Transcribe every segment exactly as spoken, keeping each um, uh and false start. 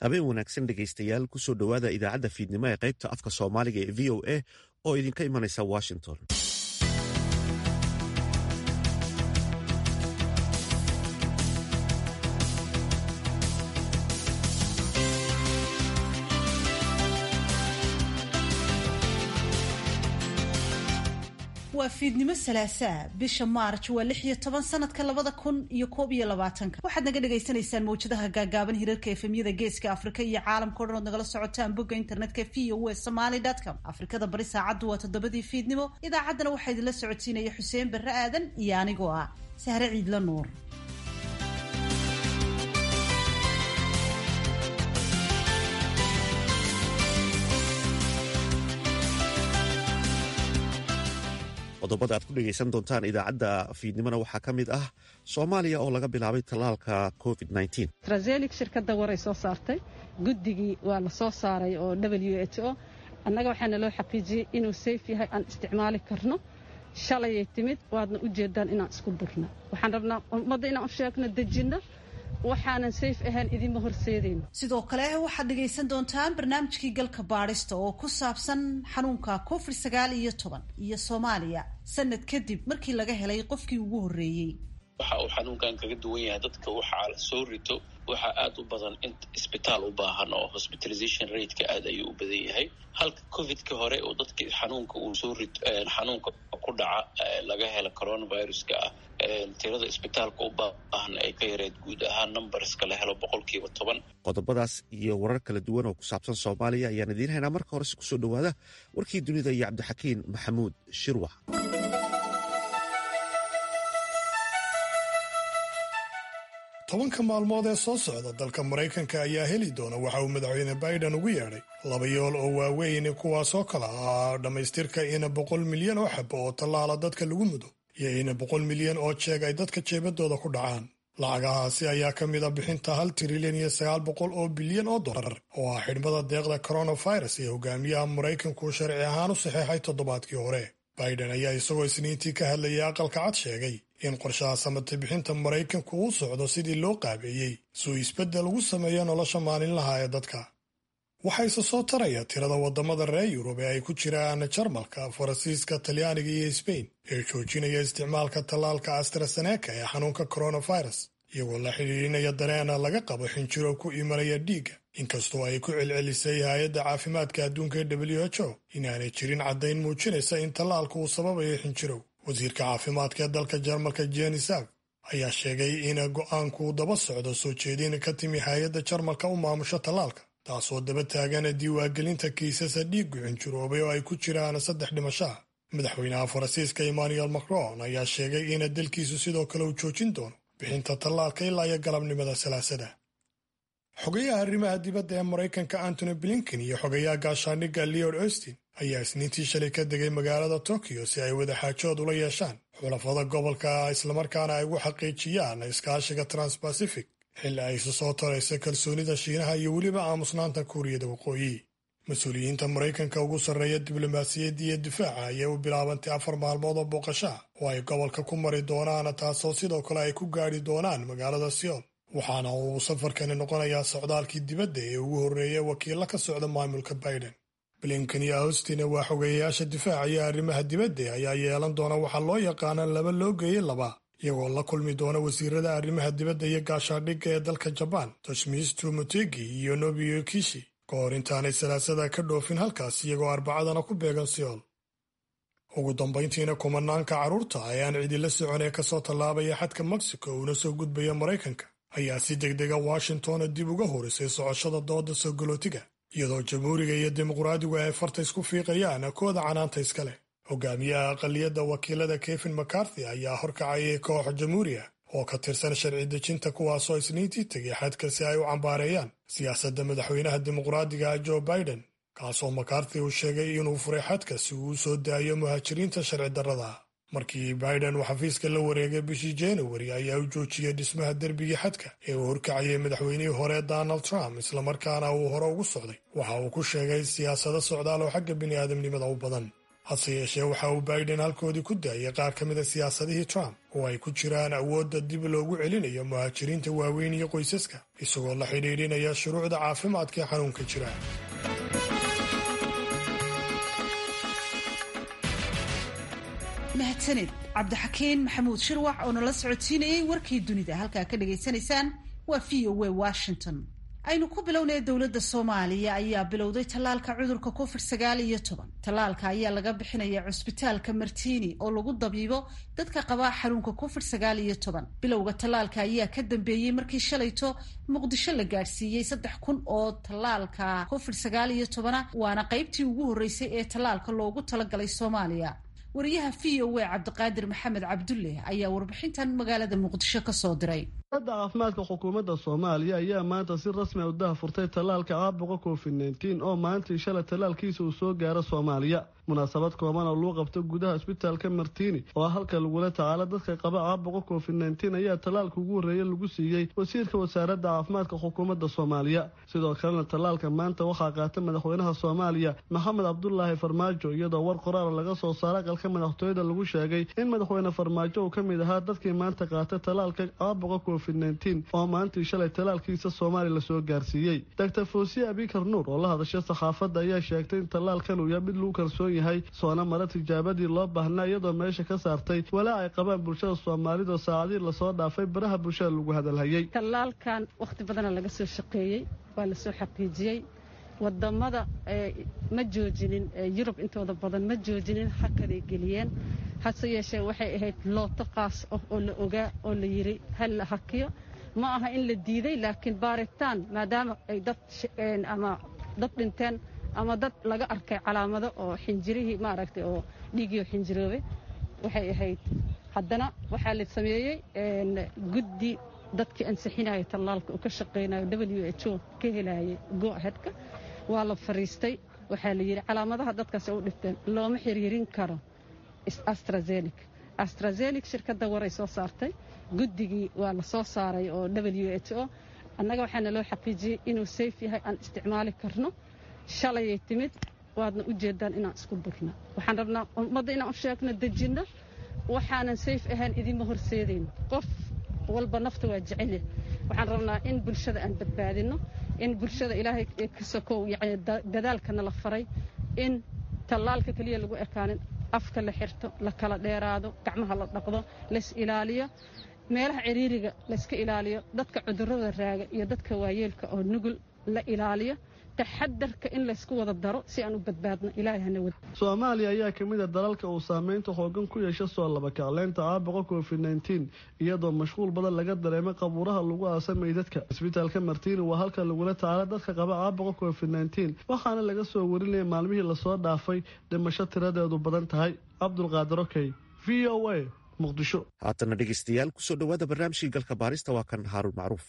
habeen wanaagsan dhegaystayaal kusoo dhowaada idaacadda fiidnimo ee qaybta afka soomaaliga ee v o a oo idinka imanaysa washington. waa fiidnimo salaasaa bisha maarj waa lix iyo toban sanadka labada kun iyo koob iyo labaatanka waxaad naga dhagaysanaysaan mawjadaha gaagaaban hirarka efemyada geeska afrika iyo caalamka o dhan ood nagala socotaan bogga internetka v o a somaly dot com. afrikada bari saacaddu waa toddobadii fiidnimo. idaacaddana waxaa idinla socodsiinaya xuseen barre aadan iyo anigoo ah sahre ciidla nuur. qodobada aad ku dhegaysan doontaan idaacadda fiidnimona waxaa ka mid ah soomaaliya oo laga bilaabay tallaalka covid nneteen. trazelic shirkadda waray soo saartay guddigii waa la soo saaray oo w h o annaga waxaana loo xaqiijiyey inuu sayf yahay aan isticmaali karno. shalayay timid waadna u jeedaan inaan isku durno. waxaan rabnaa ummadda inaan u sheegno dejinno waxaanan sayf ahaan idinma horseedayno. sidoo kale waxaad dhegaysan doontaan barnaamijkii galka baadhista oo ku saabsan xanuunka covid sagaal iyo toban iyo soomaaliya sanad kadib markii laga helay qofkii ugu horreeyey. waxa uu xanuunkan kaga duwan yahay dadka waxaa la soo rito waxaa aad u badan in isbitaal u baahan oo hospitalization rateka aad ayuu u badan yahay, halka covidka hore oo dadka xanuunka uu soo rito xanuunka ku dhaca laga helo coronaviruska ah tirada isbitaalka u baahan ay ka yareed guud ahaan numberska la helo boqolkiiba toban. qodobadaas iyo warar kala duwan oo ku saabsan soomaaliya ayaan idiin haynaa. marka horese kusoo dhowaada warkii dunida iyo cabdixakiin maxamuud shirwax. tobanka maalmood ee soo socda dalka maraykanka ayaa heli doona waxa uu madaxweyne biden ugu yeedhay laba yool oo waaweyn kuwaasoo kala ah dhammaystirka ina boqol milyan oo xabo oo tallaala dadka lagu mudo iyo ina boqol milyan oo jeeg ay dadka jeebadooda ku dhacaan. lacagahaasi ayaa ka mid a bixinta hal trilyan iyo sagaal boqol oo bilyan oo dollar oo ah xidhmada deeqda coronavirus ee hogaamiyaha maraykanku sharci ahaan u saxeexay toddobaadkii hore. biden ayaa isagoo isniintii ka hadlayay aqalka cad sheegay in qorshaha samata bixinta maraykanku uu socdo sidii loo qaabeeyey suu isbeddel ugu sameeyo nolosha maalinlaha ee dadka. waxayse soo taraya tirada waddamada reer yurub ee ay ku jiraan jarmalka, faransiiska, talyaaniga iyo sbain ee joojinaya isticmaalka tallaalka astraseneka ee xanuunka coronavirus iyagoo la xidhiidhinaya dareena laga qabo xinjiro ku imanaya dhiigga, inkastoo ay ku celcelisay hay-adda caafimaadka adduunka ee w h o inaanay jirin caddayn muujinaysa in tallaalka uu sababayo xinjirow. wasiirka caafimaadka ee dalka jarmalka jeni sav ayaa sheegay in go'aanku daba socdo soo jeedin ka timi hay-adda jarmalka u maamusho tallaalka, taasoo daba taagana diiwaangelinta kiisasa dhiiggu xinjiroobay oo ay ku jiraan saddex dhimashaha. madaxweynaha faransiiska emmanuel macron ayaa sheegay in dalkiisu sidoo kale uu joojin doono bixinta tallaalka ilaa iyo galabnimada salaasada. xogayaha arrimaha dibadda ee maraykanka antony blinken iyo xogayaha gaashaandhigga leod austin ayaa isniintii shalay ka degay magaalada tokyo si ay wadaxaajood ula yeeshaan xulafada gobolka islamarkaana ay ugu xaqiijiyaan iskaashiga transpacific xilli ay isu soo taraysa kalsoonida shiinaha iyo weliba aamusnaanta kuuriyada waqooyi. mas-uuliyiinta maraykanka ugu sarreeya diblomaasiyadda iyo difaaca ayay u bilaabantay afar maalmood oo booqashaa oo ay gobolka ku mari doonaan, taasoo sidoo kale ay ku gaadhi doonaan magaalada seoul, waxaana uu safarkani noqonayaa socdaalkii dibadda ee ugu horreeya wakiilla ka socda maamulka biden. blinken iyo austin waa xogeeyayaasha difaaca iyo arrimaha dibadda ayaa yeelan doona waxaa loo yaqaana laba loo geeyey laba, iyagoo la kulmi doona wasiirada arrimaha dibadda iyo gaashaandhigga ee dalka jabaan toshimitsu motegi iyo nobio kishi ka hor intaanay salaasada ka dhoofin halkaas, iyagoo arbacadana ku beegan seoul. ugu dambayntiina kumanaanka carruurta ayaan cidila socon ee kasoo tallaabaya xadka mexico uuna soo gudbaya maraykanka ayaa si degdega washington dib uga horisay socoshada dooda soo galootiga, iyadoo jamhuuriga iyo dimuqraadigu ay farta isku fiiqayaan kooda canaanta iska leh. hogaamiyaha aqaliyadda wakiilada kevin mccarthy ayaa horkacayay koox jamhuuriya oo ka tirsan sharci dejinta kuwaasoo isniintii tegay xadka si ay u cambaareeyaan siyaasadda madaxweynaha dimuqraadiga joe biden, kaasoo mccarthy uu sheegay inuu furay xadka si uu u soo daayo muhaajiriinta sharci darrada. markii biden uu xafiiska la wareegay bishii januari ayaa u joojiyey dhismaha derbigii xadka ee uu horkacayay madaxweynihii hore donald trump, islamarkaana uu hore ugu socday waxa uu ku sheegay siyaasado socdaal oo xagga bini'aadamnimada u badan. hase yeeshee waxa uu biden halkoodii ku daayay qaar ka mida siyaasadihii trump oo ay ku jiraan awoodda dib loogu celinayo muhaajiriinta waaweyn iyo qoysaska isagoo la xidhiidhinaya shuruucda caafimaadka ee xanuunka jira. mahadsaned cabdixakiin maxamuud shirwax oo nala socodsiinayay warkii dunida. halkaa ka dhagaysanaysaan waa v o a washington. aynu ku bilownay dowladda Soomaaliya ayaa bilowday tallaalka cudurka covid sagaal iyo toban. tallaalka ayaa laga bixinayaa cusbitaalka Martini oo lagu dabiibo dadka qaba xanuunka covid sagaal iyo toban. bilowga tallaalka ayaa ka dambeeyay markii shalayto Muqdisho la gaarsiiyay saddex kun oo tallaalka covid sagaal iyo toban waana qaybtii ugu horeysay ee tallaalka loogu talagalay Soomaaliya. wariyaha v o a Cabdiqaadir Maxamed Cabdulle ayaa warbixintan magaalada Muqdisho ka soo diray. Hadda caafimaadka xukuumadda Soomaaliya ayaa maanta si rasmi ah u daahfurtay tallaalka caabuqa covid nineteen oo maanta shalay tallaalkiisa uu soo gaaro Soomaaliya. munaasabad kooban oo loo qabto gudaha isbitaalka Martini oo halka lagula tacaalo dadka qaba caabuqa covid nineteen ayaa tallaalka ugu horeeyay lagu siiyay wasiirka wasaaradda caafimaadka xukuumadda Soomaaliya. sidoo kalena tallaalka maanta waxaa qaatay madaxweynaha Soomaaliya Maxamed Cabdullaahi Farmaajo iyadoo war qoraal laga soo saaray qalka madaxtooyada lagu sheegay in madaxweyne Farmaajo uu ka mid ahaa dadkii maanta qaatay tallaalka caabuqa covid nineteen oo maanta shalay tallaalkiisa Soomaaliya la soo gaarsiiyay. Doctor Fawziya Abikar Nuur oo la hadashay saxaafadda ayaa sheegtay in tallaalkan uu yahay mid lagu kalsoon yahay soona mara tijaabadii loo baahnaa iyadoo meesha ka saartay walaa ay qabaan bulshada Soomaalida saacadii la soo dhaafay baraha bulshada lagu hadalhayay. tallaalkan waqti badan laga soo shaqeeyay waa la soo xaqiijiyay wadamada ma joojinin Yurub intooda badan ma joojinin hakaday geliyeen hase yeeshee waxay ahayd looto qaas oo la ogaa oo la yiri hal la hakiyo ma aha in la diiday laakiin baaritaan maadaama ay dad ama dad dhinteen ama dad laga arkay calaamado oo xinjirihii ma aragtay oo dhiigiyo xinjiroobe waxay ahayd haddana waxaa la sameeyay guddi dadkii ansixinaya tallaalka oo ka shaqeynaya W H O ka helayay go aheadka waa la fariistay waxaa la yiri calaamadaha dadkaas oo dhifteen looma xiriirin karo AstraZeneca AstraZeneca shirkadda waray soo saartay guddigii waa la soo saaray oo W H O annaga waxaana loo xaqiijiyay inuu safe yahay aan isticmaali karno shalay timid waadna u jeedaan inaan isku durno waxaan rabnaa ummadda inaan u sheegno dejinno waxaanan safe ahaan idinma horseedayno qof walba nafta waa jecel waxaan rabnaa in bulshada aan badbaadino in bulshada ilaahay ka sokow yacni dadaalkana la faray in tallaalka kaliya lagu ekaanin afka la xirto la kala dheeraado gacmaha la dhaqdo la is ilaaliyo meelaha ciriiriga la iska ilaaliyo dadka cudurrada raaga iyo dadka waayeelka oo nugul la ilaaliyo taxadarka in la isku wada daro si aan u badbaadno ilaahay hana wad. Soomaaliya ayaa kamid ah dalalka uu saameynta xoogan ku yeeshay soo laba kacleynta caabuqa covid nineteen iyadoo mashquul badan laga dareemay qabuuraha lagu aasamay dadka. Isbitaalka Martini waa halka lagula tacaalo dadka qaba caabuqa covid nineteen waxaana laga soo warinayay maalmihii la soo dhaafay dhimasho tiradeedu badan tahay. Cabdulqaadir Okey V O A Muqdisho. haatana dhegeystayaal kusoo dhawaada barnaamijkii galka baarista waa kan Haaruun Macruuf.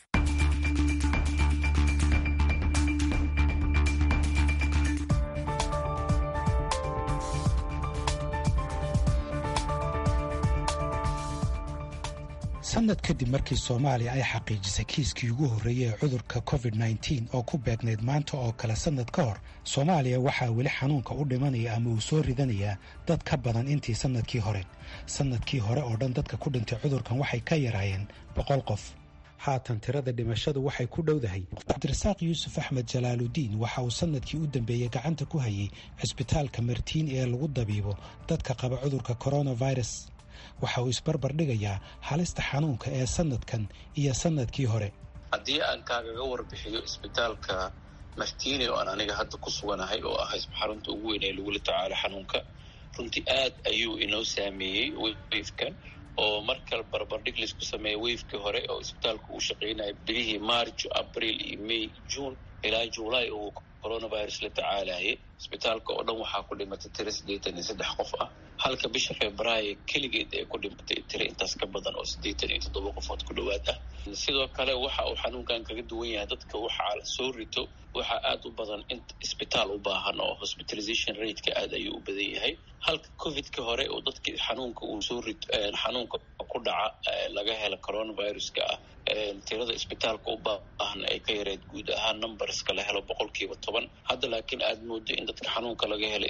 sanad kadib markii Soomaaliya ay xaqiijisay kiiskii ugu horreeyay ee cudurka covid nineteen oo ku beegneyd maanta oo kale sanad ka hor Soomaaliya waxaa weli xanuunka u dhimanaya ama uu soo ridanayaa dad ka badan intii sanadkii hore sanadkii hore oo dhan dadka ku dhintay cudurkan waxay ka yaraayeen boqol qof haatan tirada dhimashadu waxay ku dhowdahay. Cabdirasaaq Yuusuf Axmed Jalaaludiin waxa uu sanadkii u dambeeyey gacanta ku hayay cisbitaalka Martini ee lagu dabiibo dadka qaba cudurka coronavirus. waxa uu isbarbar dhigayaa halista xanuunka ee sanadkan iyo sanadkii hore. haddii aan kaagaga warbixiyo isbitaalka Martini oo aan aniga hadda ku suganahay oo ah xarunta ugu weyn ee lagula tacaalo xanuunka runtii aad ayuu inoo saameeyey wave-kan oo markal barbardhig la isku sameeyay wave-kii hore oo isbitaalku uu shaqeynayay bilihii March, April iyo May, June ilaa July oo coronavirus la tacaalayay. isbitaalka oo dhan waxaa ku dhimatay tiro siddeetan iyo saddex qof ah halka bisha Febraayo keligeed ay ku dhimatay tiro intaas ka badan oo siddeetan iyo toddoba qofood ku dhowaad ah. sidoo kale waxa uu xanuunkan kaga duwan yahay dadka waxaa la soo rito waxaa aad u badan in isbitaal u baahan oo hospitalization rate-ka aad ayuu u badan yahay halka covid-ka hore oo dadkii xanuunka uu soo rito xanuunka ku dhaca laga helo coronavirus-ka ah tirada isbitaalka u baahan ay ka yareed guud ahaan numberska la helo boqolkiiba toban hadda laakiin aad moodo in dadka xanuunka laga helay in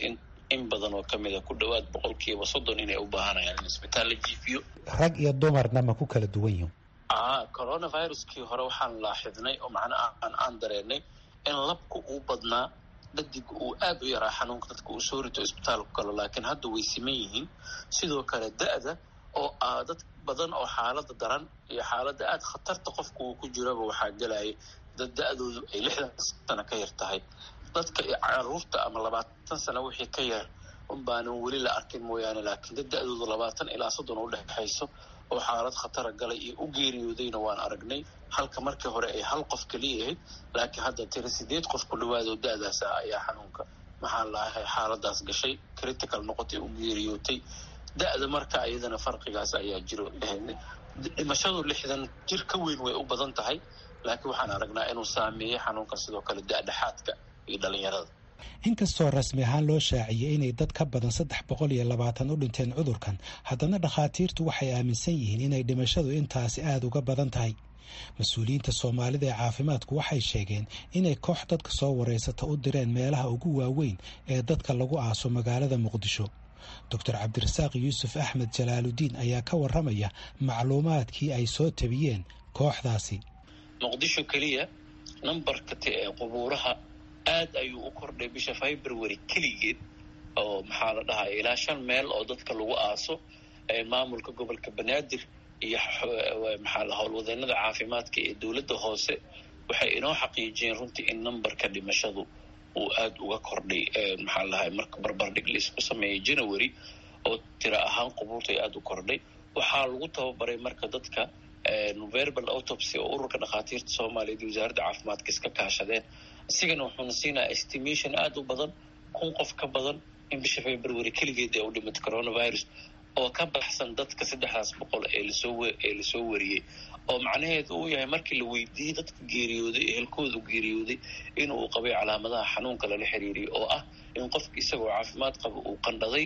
in badan oo kamid a ku dhawaad boqolkiiba soddon inay u baahanayaan in isbitaal la jiifiyo. rag iyo dumarna ma ku kala duwan yihiin? ah coronaviruskii hore waxaan laaxidnay oo macnaha aan aan dareenay in labku uu badnaa, dadig uu aad u yaraa xanuunka dadka uu soo rito isbitaalku kale, laakiin hadda way siman yihiin. sidoo kale da-da oo ah dad badan oo xaalada daran iyo xaalada aad khatarta qofku uu ku jiraba waxaa gelayay dad da-doodu ay lixdan sano ka yar tahay. dadka caruurta ama labaatan sano wixii ka yar unbaanan weli la arkin mooyaane, laakiin dad da-doodu labaatan ilaa soddon u dhexayso oo xaalad khatara galay iyo u geeriyoodayna waan aragnay, halka markii hore ay hal qof keliya ahayd, laakiin hadda tira sideed qof ku dhawaad oo da-daas ah ayaa xanuunka maxaa laahay xaaladaas gashay, critical noqotay, u geeriyootay. da-da marka iyadana farqigaas ayaa jiro. dhimashadu lixdan jir ka weyn way u badan tahay, laakiin waxaan aragnaa inuu saameeyey xanuunka sidoo kale da-dhexaadka iyo dhalinyarada. inkastoo rasmi ahaan loo shaaciyey inay dad ka badan saddex boqol iyo labaatan u dhinteen cudurkan, haddana dhakhaatiirtu waxay aaminsan yihiin inay dhimashadu intaasi aada uga badan tahay. mas-uuliyiinta soomaalida ee caafimaadku waxay sheegeen inay koox dadka soo wareysata u direen meelaha ugu waaweyn ee dadka lagu aaso magaalada muqdisho. doctor cabdirasaaq yuusuf axmed jalaaludiin ayaa ka warramaya macluumaadkii ay soo tabiyeen kooxdaasi. muqdisho keliya nambarka ee qubuuraha aad ayuu u kordhay bisha february keligeed, oo maxaa la dhahaa ilaa shan meel oo dadka lagu aaso. maamulka gobolka banaadir iyo maxaa la howlwadeenada caafimaadka ee dowladda hoose waxay inoo xaqiijiyeen runtii in nambarka dhimashadu uu aada uga kordhay. maxaa lahay marka barbardhig la isku sameeyey january oo tira ahaan qubuurtay aada u kordhay. waxaa lagu tababaray marka dadka verbal autopsy oo ururka dhakhaatiirta soomaaliyeed iyo wasaaradda caafimaadka iska kaashadeen. isigana wuxuuna siinaa estimation aada u badan, kun qof ka badan in bisha february keligeed ee u dhimatay coronavirus, oo ka baxsan dadka saddexdaas boqol ee lasoo ee lasoo wariyey. oo macnaheedu uu yahay markii la weydiiyey dadka geeriyooday ehelkoodu geeriyooday inuu qabay calaamadaha xanuunka lala xiriiriyay, oo ah in qofka isagoo caafimaad qaba uu qandhaday,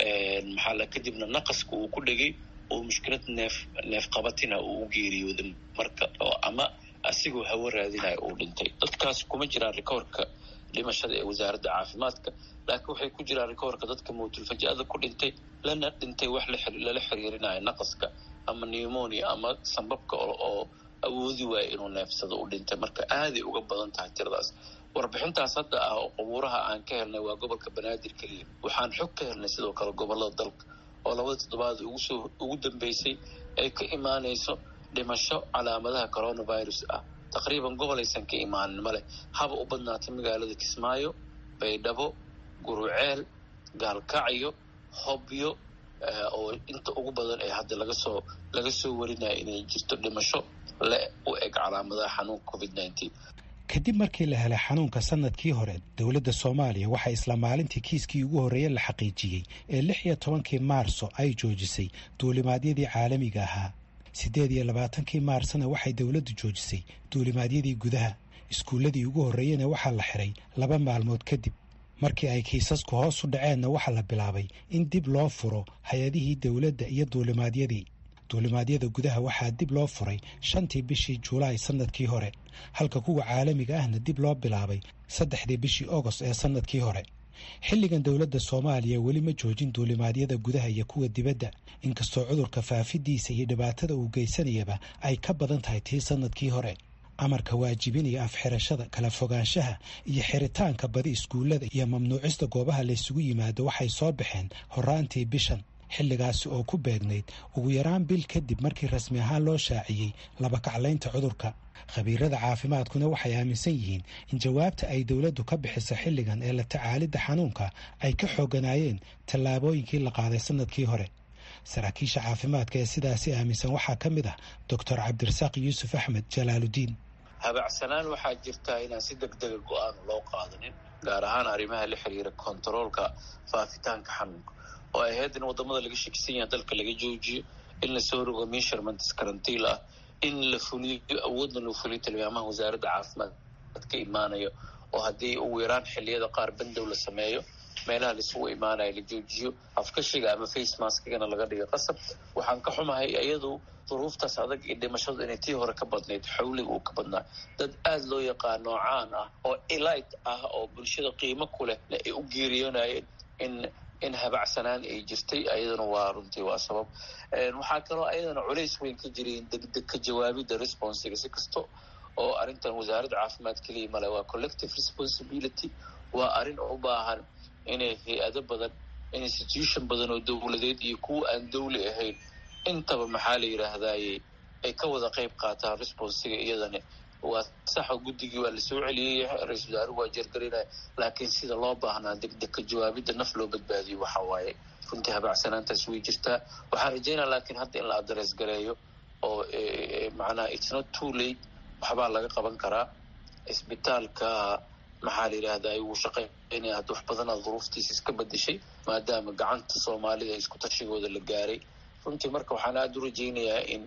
maxaa la kadibna naqaska uu ku dhegay oo mushkilad neef neef qabatina uu u geeriyooday marka, oo ama asigoo hawo raadinaya uu dhintay. dadkaas kuma jiraan rikoorka dhimashada ee wasaaradda caafimaadka, laakiin waxay ku jiraan rikoorka dadka mawtulfaja'ada ku dhintay lana dhintay wax lala xiriirinayo naqaska ama pneumonia ama sambabka oo awoodi waaya inuu neefsado u dhintay. marka aaday uga badan tahay tiradaas. warbixintaas hadda ah oo qubuuraha aan ka helnay waa gobolka banaadir keliya. waxaan xog ka helnay sidoo kale gobolada dalka oo labada toddobaad ugu soo ugu dambeysay ay ka imaanayso dhimasho calaamadaha coronavirus ah. taqriiban gobol aysan ka imaanin male, haba u badnaatay magaalada Kismaayo, Baydhabo, Guruceel, Gaalkacyo, Hobyo, oo inta ugu badan ee hadda laga soo laga soo warinayo inay jirto dhimasho le u eg calaamadaha xanuunka covid nineteen. kadib markii la helay xanuunka sanadkii hore, dowladda soomaaliya waxay isla maalintii kiiskii ugu horreeye la xaqiijiyey ee lix iyo tobankii maarso ay joojisay duulimaadyadii caalamiga ahaa. siddeed iyo labaatankii maarsna waxay dowladdu joojisay duulimaadyadii gudaha. iskuulladii ugu horreeyena waxaa la xiray laba maalmood kadib. markii ay kiisasku hoos u dhaceenna waxaa la bilaabay in dib loo furo hay-adihii dowladda iyo duulimaadyadii. duulimaadyada gudaha waxaa dib loo furay shantii bishii juulaay sanadkii hore, halka kuwa caalamiga ahna dib loo bilaabay saddexdii bishii ogost ee sanadkii hore. xilligan dowladda soomaaliya weli ma joojin duulimaadyada gudaha iyo kuwa dibadda, inkastoo cudurka faafidiisa iyo dhibaatada uu geysanayaba ay ka badan tahay tii sanadkii hore. amarka waajibinaya afxirashada, kala fogaanshaha iyo xiritaanka badi iskuullada iyo mamnuucista goobaha laysugu yimaado waxay soo baxeen horaantii bishan, xilligaasi oo ku beegnayd ugu yaraan bil kadib markii rasmi ahaan loo shaaciyey laba kaclaynta cudurka. khabiirada caafimaadkuna waxay aaminsan yihiin in jawaabta ay dowladdu ka bixiso xilligan ee la tacaalidda xanuunka ay ka xooganaayeen tallaabooyinkii la qaaday sanadkii hore. saraakiisha caafimaadka ee sidaasi aaminsan waxaa ka mid ah doctor cabdirasaaq yuusuf axmed jalaaludiin. habacsanaan waxaa jirtaa inaan si degdega go-aan loo qaadanin, gaar ahaan arrimaha la xiriira kontaroolka faafitaanka xanuunka, oo ay ahayd in wadamada laga shakisan yaha dalka laga joojiyo, in la soo rogo measurements karantiil ah, in la fuliyo awoodna loo fuliyo tilmaamaha wasaaradda caafimaad ka imaanayo, oo haddii ugu yaraan xilliyada qaar bandow la sameeyo, meelaha laisugu imaanayo la joojiyo, afkashiga ama face maskigana laga dhigo qasab. waxaan ka xumahay iyadu duruuftaas adag iyo dhimashadu inay tii hore ka badnayd, xawliga uu ka badnaa. dad aada loo yaqaano caan ah oo elite ah oo bulshada qiimo ku leh ay u geeriyoonayeen in in habacsanaan ay jirtay ayadana waa runtii waa sabab. waxaa kaloo ayadana culays weyn ka jiray in degdeg ka jawaabidda responsiga si kasto oo arrintan wasaaradda caafimaad keliya male waa collective responsibility, waa arrin u baahan inay hay-ado badan, institution badan oo dowladeed iyo kuwa aan dawli ahayn intaba maxaa la yidhaahdaye ay ka wada qayb qaataan responsiga. iyadana waa saxa guddigii waa lasoo celiyey, ra-iisul wasaaruhu waa jeergarinaya, laakiin sida loo baahnaa degdeg ka jawaabidda naf loo badbaadiyo waxa waaye runtii habacsanaantaas way jirtaa. waxaan rajaynaa laakiin hadda in la adres gareeyo oo macnaha it's not too late, waxbaa laga qaban karaa. isbitaalka maxaa la yidhaahdaa wuu shaqaynaya hadda wax badanaa duruuftiisa iska bedeshay maadaama gacanta soomaalida isku tashigooda la gaaray runtii. marka waxaan aada u rajaynayaa in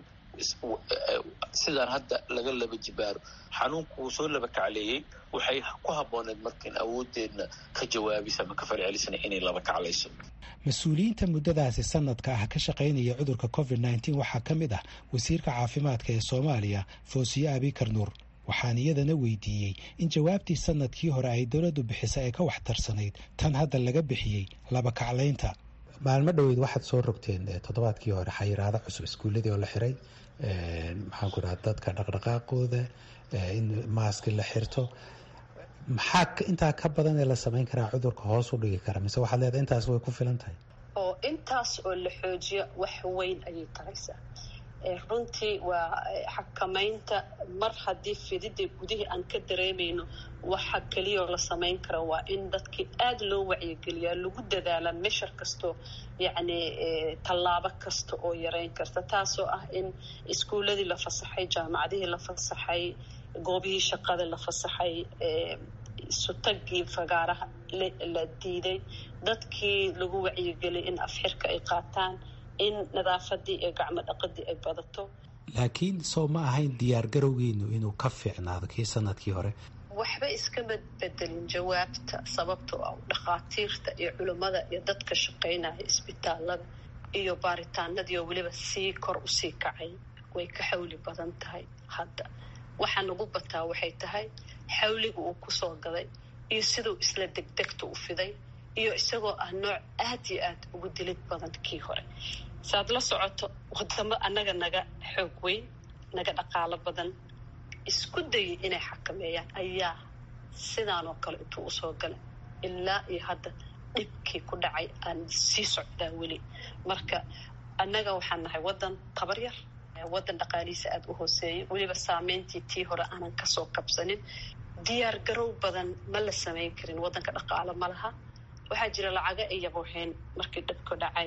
sidaan hadda laga laba jibaaro. xanuunku wuu soo laba kacleeyey, waxay ku habbooneed markaan awooddeedna ka jawaabisa ama ka farcelisana inay laba kaclayso. mas-uuliyiinta muddadaasi sanadka ah ka shaqaynaya cudurka covid nneteen waxaa ka mid ah wasiirka caafimaadka ee soomaaliya foosiye abikar nuur. waxaan iyadana weydiiyey in jawaabtii sanadkii hore ay dowladdu bixisay ay ka waxtarsanayd tan hadda laga bixiyey laba kaclaynta. maalmo dhoweyd waxaad soo rogteen toddobaadkii hore xayiraado cusub iskuulladii oo la xiray, maxaan ku dhaha dadka dhaqdhaqaaqooda in maaski la xirto. maxaa intaa ka badan ee la samayn karaa cudurka hoos u dhigi kara, mise waxaad leedahay intaas way ku filan tahay? oo intaas oo la xoojiyo wax weyn ayay taraysaa. runtii waa xakamaynta mar haddii fidida gudihii aan ka dareemayno, waxa keliyaoo la samayn kara waa in dadkii aada loo wacyigeliyaa, lagu dadaala meshar kastoo yacni tallaabo kasta oo yareyn karta, taasoo ah in iskuuladii la fasaxay, jaamacadihii la fasaxay, goobihii shaqada la fasaxay, sutagii fagaaraha la diiday, dadkii lagu wacyigeliyay in afxirka ay qaataan, in nadaafadii iyo gacmo dhaqadii ay badato. laakiin soo ma ahayn diyaar garowgeenu inuu ka fiicnaado kii sanadkii hore? waxba iskama bedelin jawaabta, sababtoo ah dhakhaatiirta iyo culimmada iyo dadka shaqaynaya isbitaalada iyo baaritaanadii oo weliba sii kor usii kacay way ka xawli badan tahay. hadda waxaa nagu bataa waxay tahay xawliga uu kusoo gaday iyo siduu isla degdegta u fiday iyo isagoo ah nooc aad iyo aad ugu dilid badan kii hore. saad la socoto wadamo annaga naga xoog weyn, naga dhaqaalo badan, isku dayay inay xakameeyaan ayaa sidaan oo kale intuu usoo galay ilaa iyo hadda dhibkii ku dhacay aan sii socdaa weli. marka annaga waxaan nahay waddan tabar yar, waddan dhaqaalihiisa aada u hooseeyay, weliba saameyntii tii hore aanan kasoo kabsanin. diyaar garow badan ma la samayn karin, waddanka dhaqaalo ma laha. waxaa jira lacaga ay yabooheen markii dhibku dhacay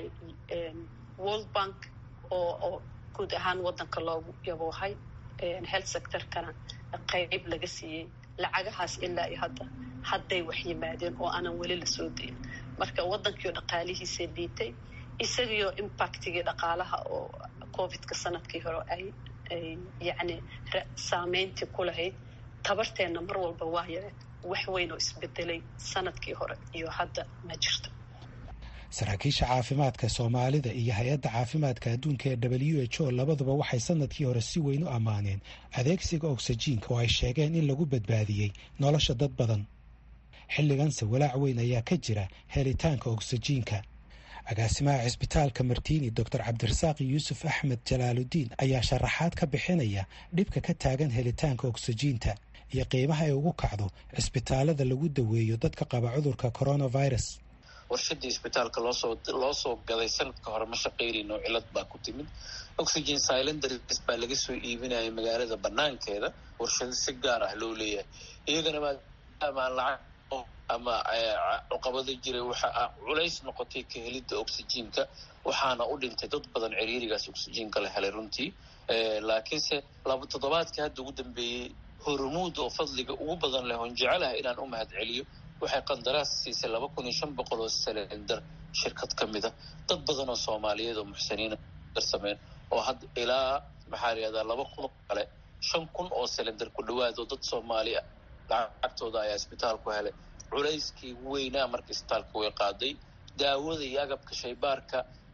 World Bank oo oo guud ahaan waddanka loogu yaboohay, health sectorkana qayb laga siiyey. lacagahaas ilaa iyo hadda hadday wax yimaadeen oo aanan weli la soo dayin. marka waddankii oo dhaqaalihiisa dhiitay, isagiyo impactigii dhaqaalaha oo covidka sanadkii hore ay ay yacni saameyntii ku lahayd, tabarteenna mar walba waa yareed. wax weyn oo isbedelay sanadkii hore iyo hadda ma jirto. saraakiisha caafimaadka soomaalida iyo hay-adda caafimaadka adduunka ee w h o labaduba waxay sanadkii hore si weyn u ammaaneen adeegsiga ogsajiinka oo ay sheegeen in lagu badbaadiyey nolosha dad badan. xilliganse walaac weyn ayaa ka jira helitaanka ogsajiinka. agaasimaha cisbitaalka martiini doctor cabdirasaaq yuusuf axmed jalaaludiin ayaa sharaxaad ka bixinaya dhibka ka taagan helitaanka ogsajiinta iyo qiimaha ay ugu kacdo cisbitaalada lagu daweeyo dadka qaba cudurka coronavirus. warshadii isbitaalka loosoo loo soo gaday sanadka hore ma shaqaynayno, cilad baa ku timid. oxygen cylinders baa laga soo iibinaya magaalada banaankeeda, warshado si gaar ah loo leeyahay. iyagana maadaama aan lacag ama cuqabada jiray waxa culays noqotay ka helidda oxygenka, waxaana u dhintay dad badan ciriirigaas oxygenka la helay runtii. laakiinse laba toddobaadkii hadda ugu dambeeyey hormuud oo fadliga ugu badan leh oon jecelahay inaan u mahad celiyo, waxay qandaraas siisay laba kun iyo shan boqol oo silindar shirkad ka mid a. dad badan oo soomaaliyeed oo muxsiniina darsameen oo hadda ilaa maxaa la yihahdaa laba kun oo kale shan kun oo silindar ku dhawaad oo dad soomaali ah lacagtooda ayaa isbitaalku helay. culayskii weynaa marka isbitaalka way qaaday. daawada iyo agabka shaybaarka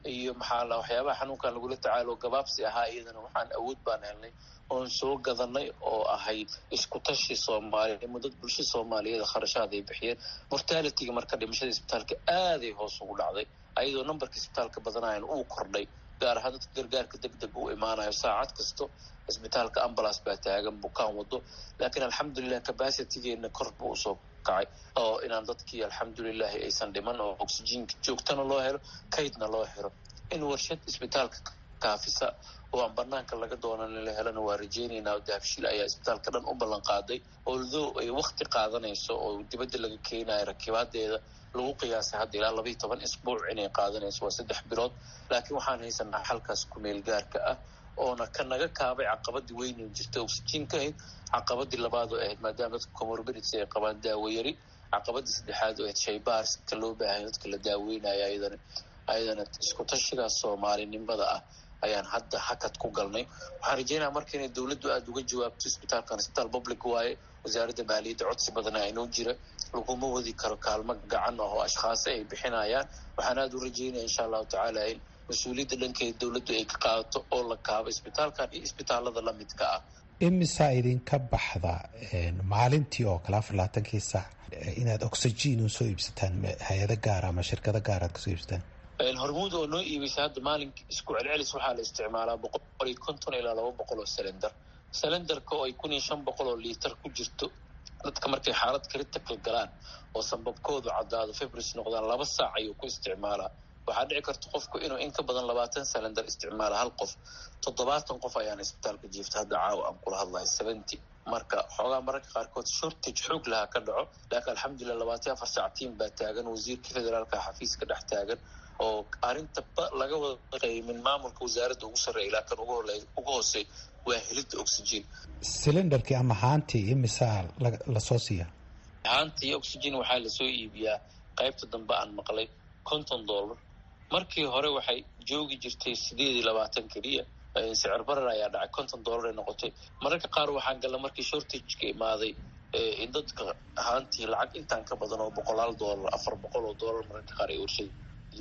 iyo maxaa la waxyaabaha xanuunkan lagula tacaalo gabaabsi ahaa iyadana waxaan awood baan helnay oon soo gadanay oo ahayd isku tashi soomaaliya mudad bulshada soomaaliyeed kharashaad ay bixiyeen mortalityga marka dhimashada isbitaalka aaday hoos ugu dhacday ayadoo nambarka isbitaalka badanayan uu kordhay gaar ahaan dadka gargaarka degdeg u imaanayo saacad kasto isbitaalka ambulance baa taagan bukaan wado laakiin alxamdulilah capacitygeena kor buu usoo kacay oo inaan dadkii alxamdulilahi aysan dhiman oo oxygenka joogtana loo helo kaydna loo xiro in warshad isbitaalka kaafisa oo aan banaanka laga doonan la helana waa rajeynaynaa dahabshiil ayaa isbitaalka dhan u ballan qaaday although ay waqti qaadanayso oo dibadda laga keenayo rakibaadeeda lagu qiyaasay hadda ilaa labayo toban isbuuc inay qaadanayso waa saddex bilood laakiin waxaan haysanaa xalkaas kumeel gaarka ah oona ka naga kaabay caqabadii weyn jirta oxygenka ahayd caqabadii labaad oo ahayd maadaama dadka comorbidities ay qabaan daawo yari caqabadii saddexaad oo ahayd shaybaarska loo baahay dadka la daaweynayo ayadana ayadana isku tashigaas soomaalinimada ah ayaan hadda hakad ku galnay waxaan rajeynayaa marka inay dowladdu aada uga jawaabto isbitaalkan isbitaal public waaye wasaaradda maaliyadda codsi badanaa inoo jira laguma wadi karo kaalmo gacan ah oo ashkhaasi ay bixinayaan waxaan aada u rajeynaya insha allahu tacaala in mas-uuliyadda dhankeeda dowladdu ay ka qaadato oo la kaabo isbitaalkan iyo isbitaalada lamidka ah imisaa idinka baxda maalintii oo kale afar labaatankii saac inaad oxygen u soo iibsataan hay-ado gaara ama shirkado gaar aad kasoo iibsataan hormuud oo noo iibeysa hadda maalinka isku celcelis waxaa la isticmaalaa boqol iyo konton ilaa laba boqol oo cylinder cylinderka oo ay kun iyo shan boqol oo liitar ku jirto dadka markay xaalad critical galaan oo sanbabkoodu caddaado febris noqdaan laba saac ayuu ku isticmaalaa waxaa dhici karta qofku inuu in ka badan labaatan cylinder isticmaala hal qof toddobaatan qof ayaana isbitaalka jiifta hadda caawa aan kula hadlayo seventy marka xoogaa mararka qaarkood shortage xoog lahaa ka dhaco laakiin alxamdulilah labaatan afar saac tiim baa taagan wasiirka federaalka xafiiska dhex taagan oo arrinta laga wada qaymin maamulka wasaaradda ugu sarreeya ilaa kan ugu hoosey waa helidda oxygen cylinderkii ama haantii imisaa lasoo siiya haantii oxygen waxaa lasoo iibiyaa qaybta dambe aan maqlay konton dollar markii hore waxay joogi jirtay sideed iyo labaatan keliya sicir barar ayaa dhacay konton dollar ay noqotay mararka qaar waxaan galla markii shortageka imaaday in dadka haantii lacag intaan ka badan oo boqolaal dollar afar boqol oo dollar mararka qaar ay warshada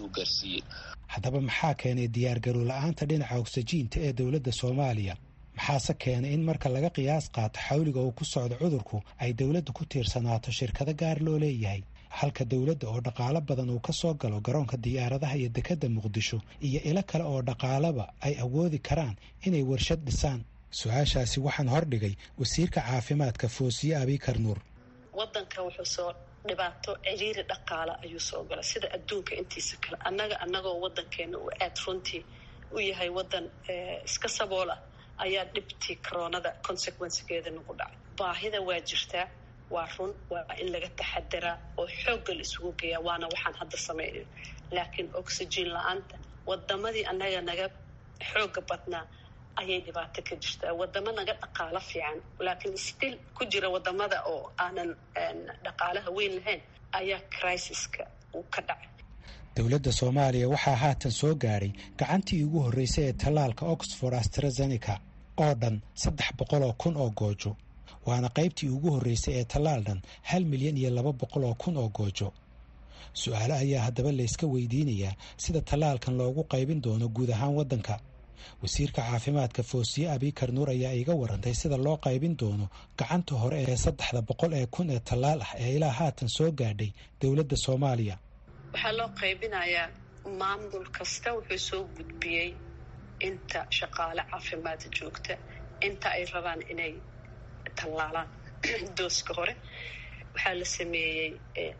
haddaba maxaa keenay diyaargarow la-aanta dhinaca oksijiinta ee dowladda soomaaliya maxaase keenay in marka laga qiyaas qaato xawliga uu ku socdo cudurku ay dowladda ku tiirsanaato shirkado gaar loo leeyahay halka dowladda oo dhaqaalo badan uu ka soo galo garoonka diyaaradaha iyo dekedda muqdisho iyo ilo kale oo dhaqaalaba ay awoodi karaan inay warshad dhisaan su-aashaasi waxaan hordhigay wasiirka caafimaadka foosiye abikar nuur wadanka wuxuu soo dhibaato ciriiri dhaqaale ayuu soo galay sida adduunka intiisa kale annaga annagoo wadankeena uu aad runtii u yahay wadan iska saboola ayaa dhibtii koronada consequencegeeda nagu dhacay baahida waa jirtaa waa run waa in laga taxadiraa oo xoogga la isugu geeyaa waana waxaan hadda sameynay laakiin oxygen la-aanta wadamadii annaga naga xoogga badnaa ayay dhibaato ka jirtaa wadamo naga dhaqaalo fiican laakiin still ku jira wadamada oo aanan dhaqaalaha weyn lahayn ayaa crisiska uu ka dhacay dowladda soomaaliya waxaa haatan soo gaadhay gacantii ugu horreysay ee tallaalka oxford astrazeneca oo dhan saddex boqol oo kun oo goojo waana qaybtii ugu horreysay ee tallaal dhan hal milyan iyo laba boqol oo kun oo goojo su-aale ayaa haddaba layska weydiinayaa sida tallaalkan loogu qaybin doono guud ahaan waddanka wasiirka caafimaadka foosiye abikar nuur ayaa iiga warantay sida loo qaybin doono gacanta hore ee saddexda boqol ee kun ee tallaal ah ee ilaa haatan soo gaadhay dowladda soomaaliya waxaa loo qaybinayaa maamul kasta wuxuu soo gudbiyey inta shaqaale caafimaad joogta inta ay rabaan inay tallaalaan dooska hore waxaa la sameeyey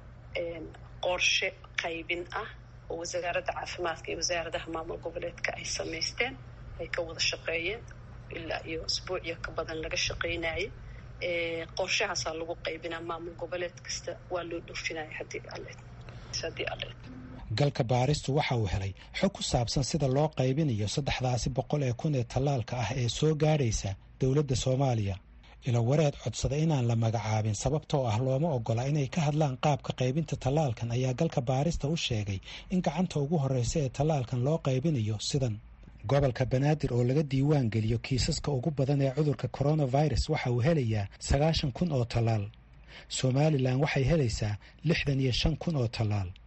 qorshe qaybin ah oo wasaaradda caafimaadka iyo wasaaradaha maamul goboleedka ay samaysteen ay ka wada shaqeeyeen ilaa iyo isbuuciyo ka badan laga shaqeynayay qorshahaasaa lagu qaybinaa maamul goboleed kasta waa loo dhoofinaya haddii alle haddii alle galka baaristu waxa uu helay xog ku saabsan sida loo qaybinayo saddexdaasi boqol ee kun ee tallaalka ah ee soo gaadhaysa dowladda soomaaliya ilo wareed codsada inaan la magacaabin sababtoo ah looma ogola inay ka hadlaan qaabka qaybinta tallaalkan ayaa galka baarista u sheegay in gacanta ugu horreysa ee tallaalkan loo qaybinayo sidan gobolka banaadir oo laga diiwaan geliyo kiisaska ugu badan ee cudurka coronavirus waxa uu helayaa sagaashan kun oo tallaal somalilan waxay helaysaa lixdan iyo shan kun oo tallaal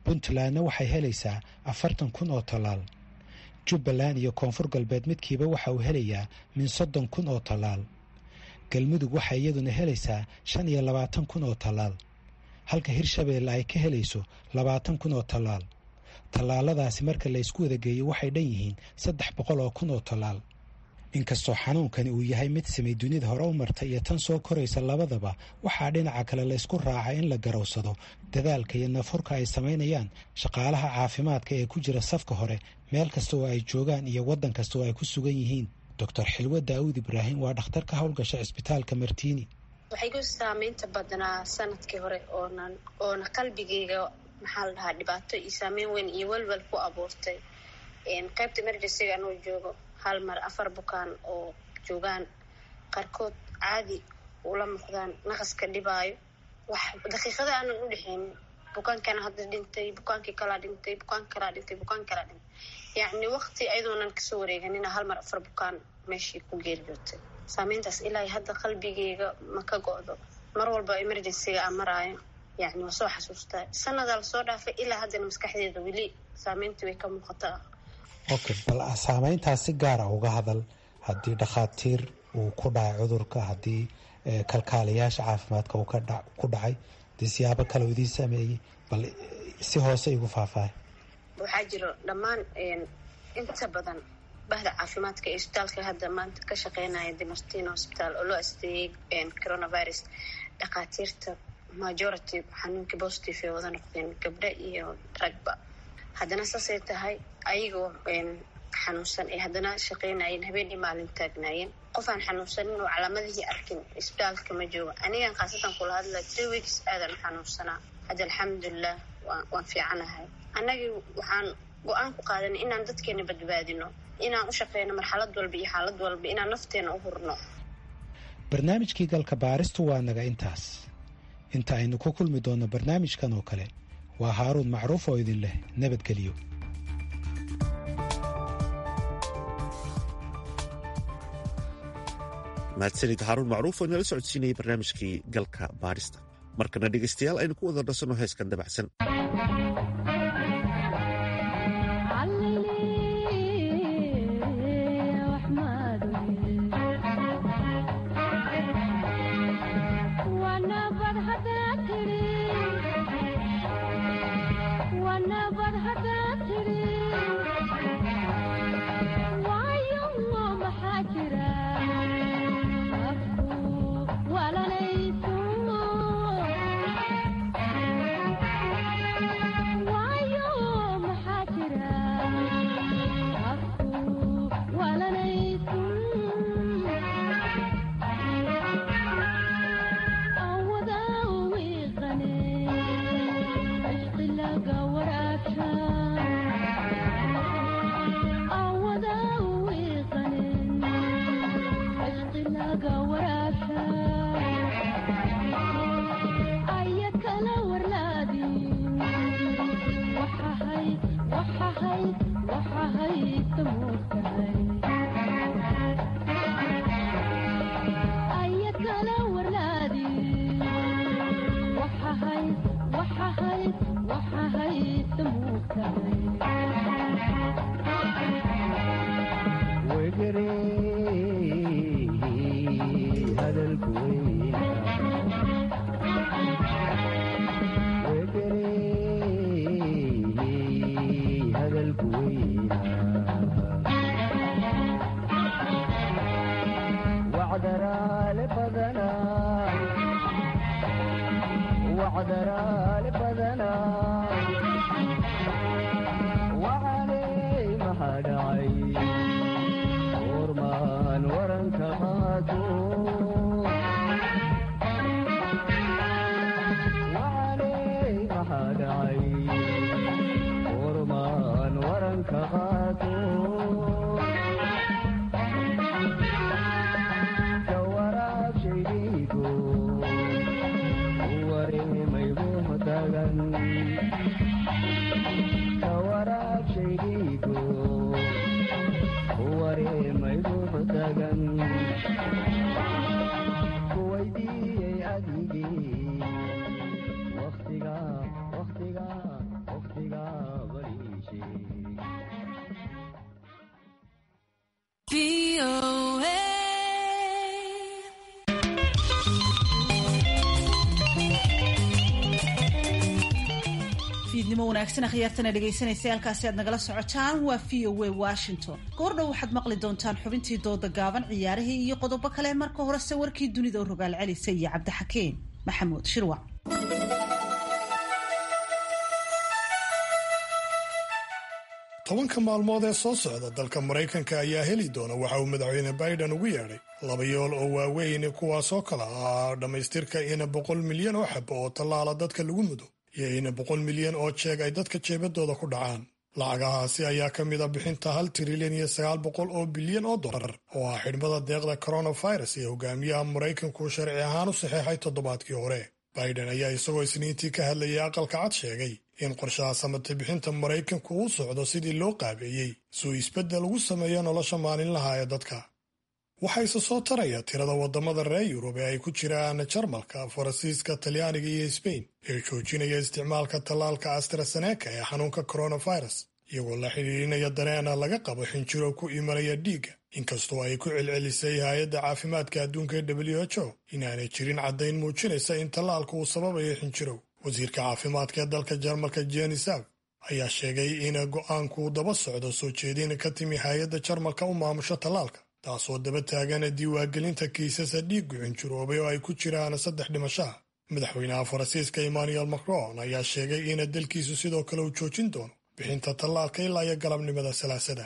puntlandna waxay helaysaa afartan kun oo tallaal. jubbaland iyo koonfur galbeed midkiiba waxa uu helayaa min soddon kun oo tallaal. galmudug waxay iyaduna helaysaa shan iyo labaatan kun oo tallaal, halka hirshabeelle ay ka helayso labaatan kun oo tallaal. tallaaladaasi marka la isku wada geeyo waxay dhan yihiin saddex boqol oo kun oo tallaal. inkastoo xanuunkani uu yahay mid samay dunida hore u martay iyo tan soo koraysa labadaba, waxaa dhinaca kale la isku raacay in la garowsado dadaalka iyo nafurka ay samaynayaan shaqaalaha caafimaadka ee ku jira safka hore meel kasta oo ay joogaan iyo waddan kasta oo ay ku sugan yihiin. doctor xilwe daawud ibraahim waa dhakhtar ka howlgasha cisbitaalka martiini. waxay ku saamaynta badnaa sanadkii hore oonan oona qalbigayga maxaa la dhahaa dhibaato iyo saameyn weyn iyo walwal ku abuurtay. qaybta emergencyga anuu joogo hal mar afar bukaan oo joogaan qaarkood caadi ula muuqdaan naqaska dhibaayo wax daqiiqada aanan u dhexeynin. bukaankana hadda dhintay, bukaankii kalaa dhintay, bukaan kalaa dhintay, bukaan kalaa dhintay. yacni waqti ayadoonan kasoo wareeganina hal mar afar bukaan meeshii ku geeriyootay. saameyntaas ilaa hadda qalbigayga ma ka go'do. mar walba emergencyga aan maraayo yacni waa soo xasuustaa. sanadaa lasoo dhaafay ilaa haddana maskaxdeeda weli saameyntii way ka muuqataa. okay, bal saameyntaas si gaara uga hadal. haddii dhakhaatiir uu ku dhacay cudurka, haddii kalkaaliyaasha caafimaadka uu ku dhacay, dee siyaabo kale uu idiin sameeyey, bal si hoose igu faahfaahay. waxaa jiro dhammaan inta badan bahda caafimaadka ee isbitaalka hadda maanta ka shaqeynaya Dimartino Hospital oo loo asteeyay coronavirus. dhakhaatiirta majority xanuunka positive ee wada noqdeen gabdho iyo ragba. haddana saasay tahay ayagoo xanuunsan ee haddana shaqeynayeen habeenii maalin taagnaayeen. qof aan xanuunsanin oo calaamadihii arkin isbitaalka ma joogo. anigan khaasatan kula hadlaa three weeks aadan xanuunsanaa. hadda alxamdulilah waan fiicanahay. annagii waxaan go-aan ku qaadanay inaan dadkeena badbaadino, inaan u shaqeyno marxalad walba iyo xaalad walba, inaan nafteena u hurno. barnaamijkii galka baaristu waa naga intaas. inta aynu ku kulmi doonno barnaamijkan oo kale, waa haaruun macruuf oo idin leh nabadgelyo. mahadsanid haaruun macruuf oo inala socodsiinayay barnaamijkii galka baarista. markana dhegaystayaal aynu ku wada dhasanno heeskan dabacsan. Kawa wanaagsan akhyaartana dhegaysanaysa halkaasi aad nagala socotaan waa v o a Washington. Goordhow waxaad maqli doontaan xubintii dooda gaaban, ciyaarihii iyo qodobo kale. Marka horese warkii dunida oo rogaal celisay iyo Cabdixakiin Maxamuud Shirwac. tobanka maalmood ee soo socda dalka Maraykanka ayaa heli doona waxa uu madaxweyne Biden ugu yeedhay laba yool oo waaweyn kuwaasoo kala ah dhammaystirka in boqol milyan oo xabo oo tallaala dadka lagu mudo iyo in boqol milyan oo jeeg ay dadka jeebadooda ku dhacaan. lacagahaasi ayaa ka mid a bixinta hal trilyan iyo sagaal boqol oo bilyan oo dollar oo ah xidhmada deeqda coronavirus ee hogaamiyaha Maraykanku sharci ahaan u saxeexay toddobaadkii hore. Biden ayaa isagoo isniintii ka hadlayay aqalka cad sheegay in qorshaha samate bixinta Maraykanku uu socdo sidii loo qaabeeyey suu isbeddel ugu sameeyo nolosha maalinlaha ee dadka. waxayse soo taraya tirada waddamada reer Yurub ee ay ku jiraan Jarmalka, Faransiiska, Talyaaniga iyo Spain ee joojinaya isticmaalka tallaalka AstraZeneca ee xanuunka coronavirus iyagoo la xidhiidhinaya dareena laga qabo xinjiro ku imanaya dhiigga, inkastoo ay ku celcelisay hay-adda caafimaadka adduunka ee W H O inaanay jirin caddayn muujinaysa in tallaalku uu sababayo xinjirow. wasiirka caafimaadka ee dalka Jarmalka Jenny Sav ayaa sheegay in go'aanku daba socdo soo jeedin ka timi hay-adda Jarmalka u maamusho tallaalka, taasoo daba taagan diiwaangelinta kiisasa dhiiggu xinjiroobay oo ay ku jiraan saddex dhimashaha. madaxweynaha Faransiiska Emmanuel Macron ayaa sheegay in dalkiisu sidoo kale uu joojin doono bixinta tallaalka ilaa iyo galabnimada salaasada.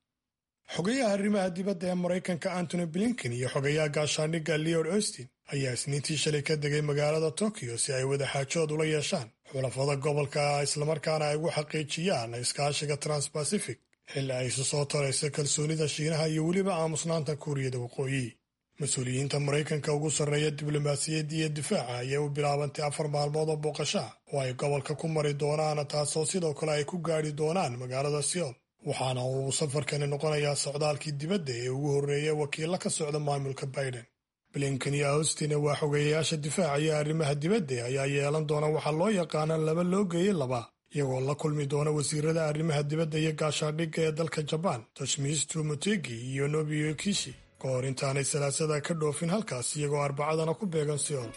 xogayaha arrimaha dibadda ee Maraykanka Antony Blinken iyo xogayaha gaashaandhigga Lloyd Austin ayaa isniintii shalay ka degay magaalada Tokyo si ay wada xaajood ula yeeshaan xulafada gobolka islamarkaana ay ugu xaqiijiyaan iskaashiga Trans-Pacific xilli ay isu soo tarayso kalsoonida Shiinaha iyo weliba aamusnaanta Kuuriyada Waqooyi. mas-uuliyiinta Maraykanka ugu sarreeya diblomaasiyadda iyo difaaca ayay u bilaabantay afar maalmood oo booqashaa oo ay gobolka ku mari doonaan, taasoo sidoo kale ay ku gaadhi doonaan magaalada Seoul, waxaana uu safarkani noqonayaa socdaalkii dibadda ee ugu horreeya wakiilla ka socda maamulka Biden. Blinken iyo Austin waa xogeeyayaasha difaaca iyo arrimaha dibadda ayaa yeelan doona waxaa loo yaqaana laba loo geeyey laba, iyagoo la kulmi doona wasiirada arrimaha dibadda iyo gaashaandhigga ee dalka Jabaan Toshimitsu Motegi iyo Nobio Kishi ka hor intaanay salaasada ka dhoofin halkaas, iyagoo arbacadana ku beegan Seoul.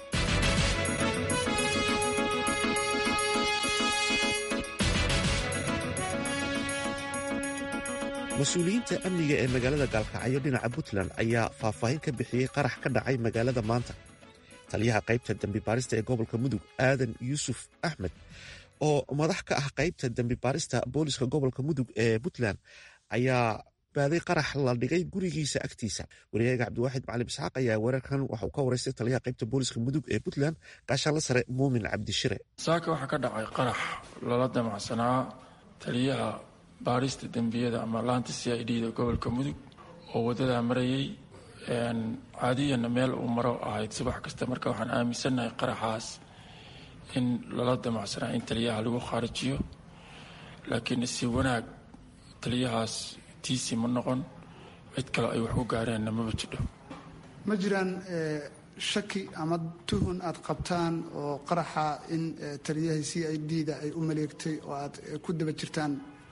mas-uuliyiinta amniga ee magaalada gaalkacyo dhinaca Puntland ayaa faahfaahin ka bixiyey qarax ka dhacay magaalada maanta. taliyaha qaybta dembi baarista ee gobolka Mudug Aadan Yuusuf Axmed oo madax ka ah qaybta dembi baarista booliska gobolka Mudug ee Puntland ayaa baaday qarax la dhigay gurigiisa agtiisa. wariyaha Cabdiwaaxid Macalin Isxaaq ayaa weerarkan waxa uu ka wareystay taliyaha qaybta booliska Mudug ee Puntland gaashaanle sare Muumin Cabdishire. saaka waxaa ka dhacay qarax lala damacsanaa taliyaha baarista dembiyada ama laanta C I D da gobolka Mudug oo wadada marayay caadiyana meel uu maro ahayd subax kasta. marka waxaan aaminsanahay qaraxaas in lala damacsanaa in taliyaha lagu kharijiyo, laakiin si wanaag taliyahaas tiisi ma noqon, cid kale ay wax u gaareenna maba jidho. ma jiraan shaki ama tuhun aad qabtaan oo qaraxa in taliyaha C I D da ay u maleegtay oo aad ku daba jirtaan?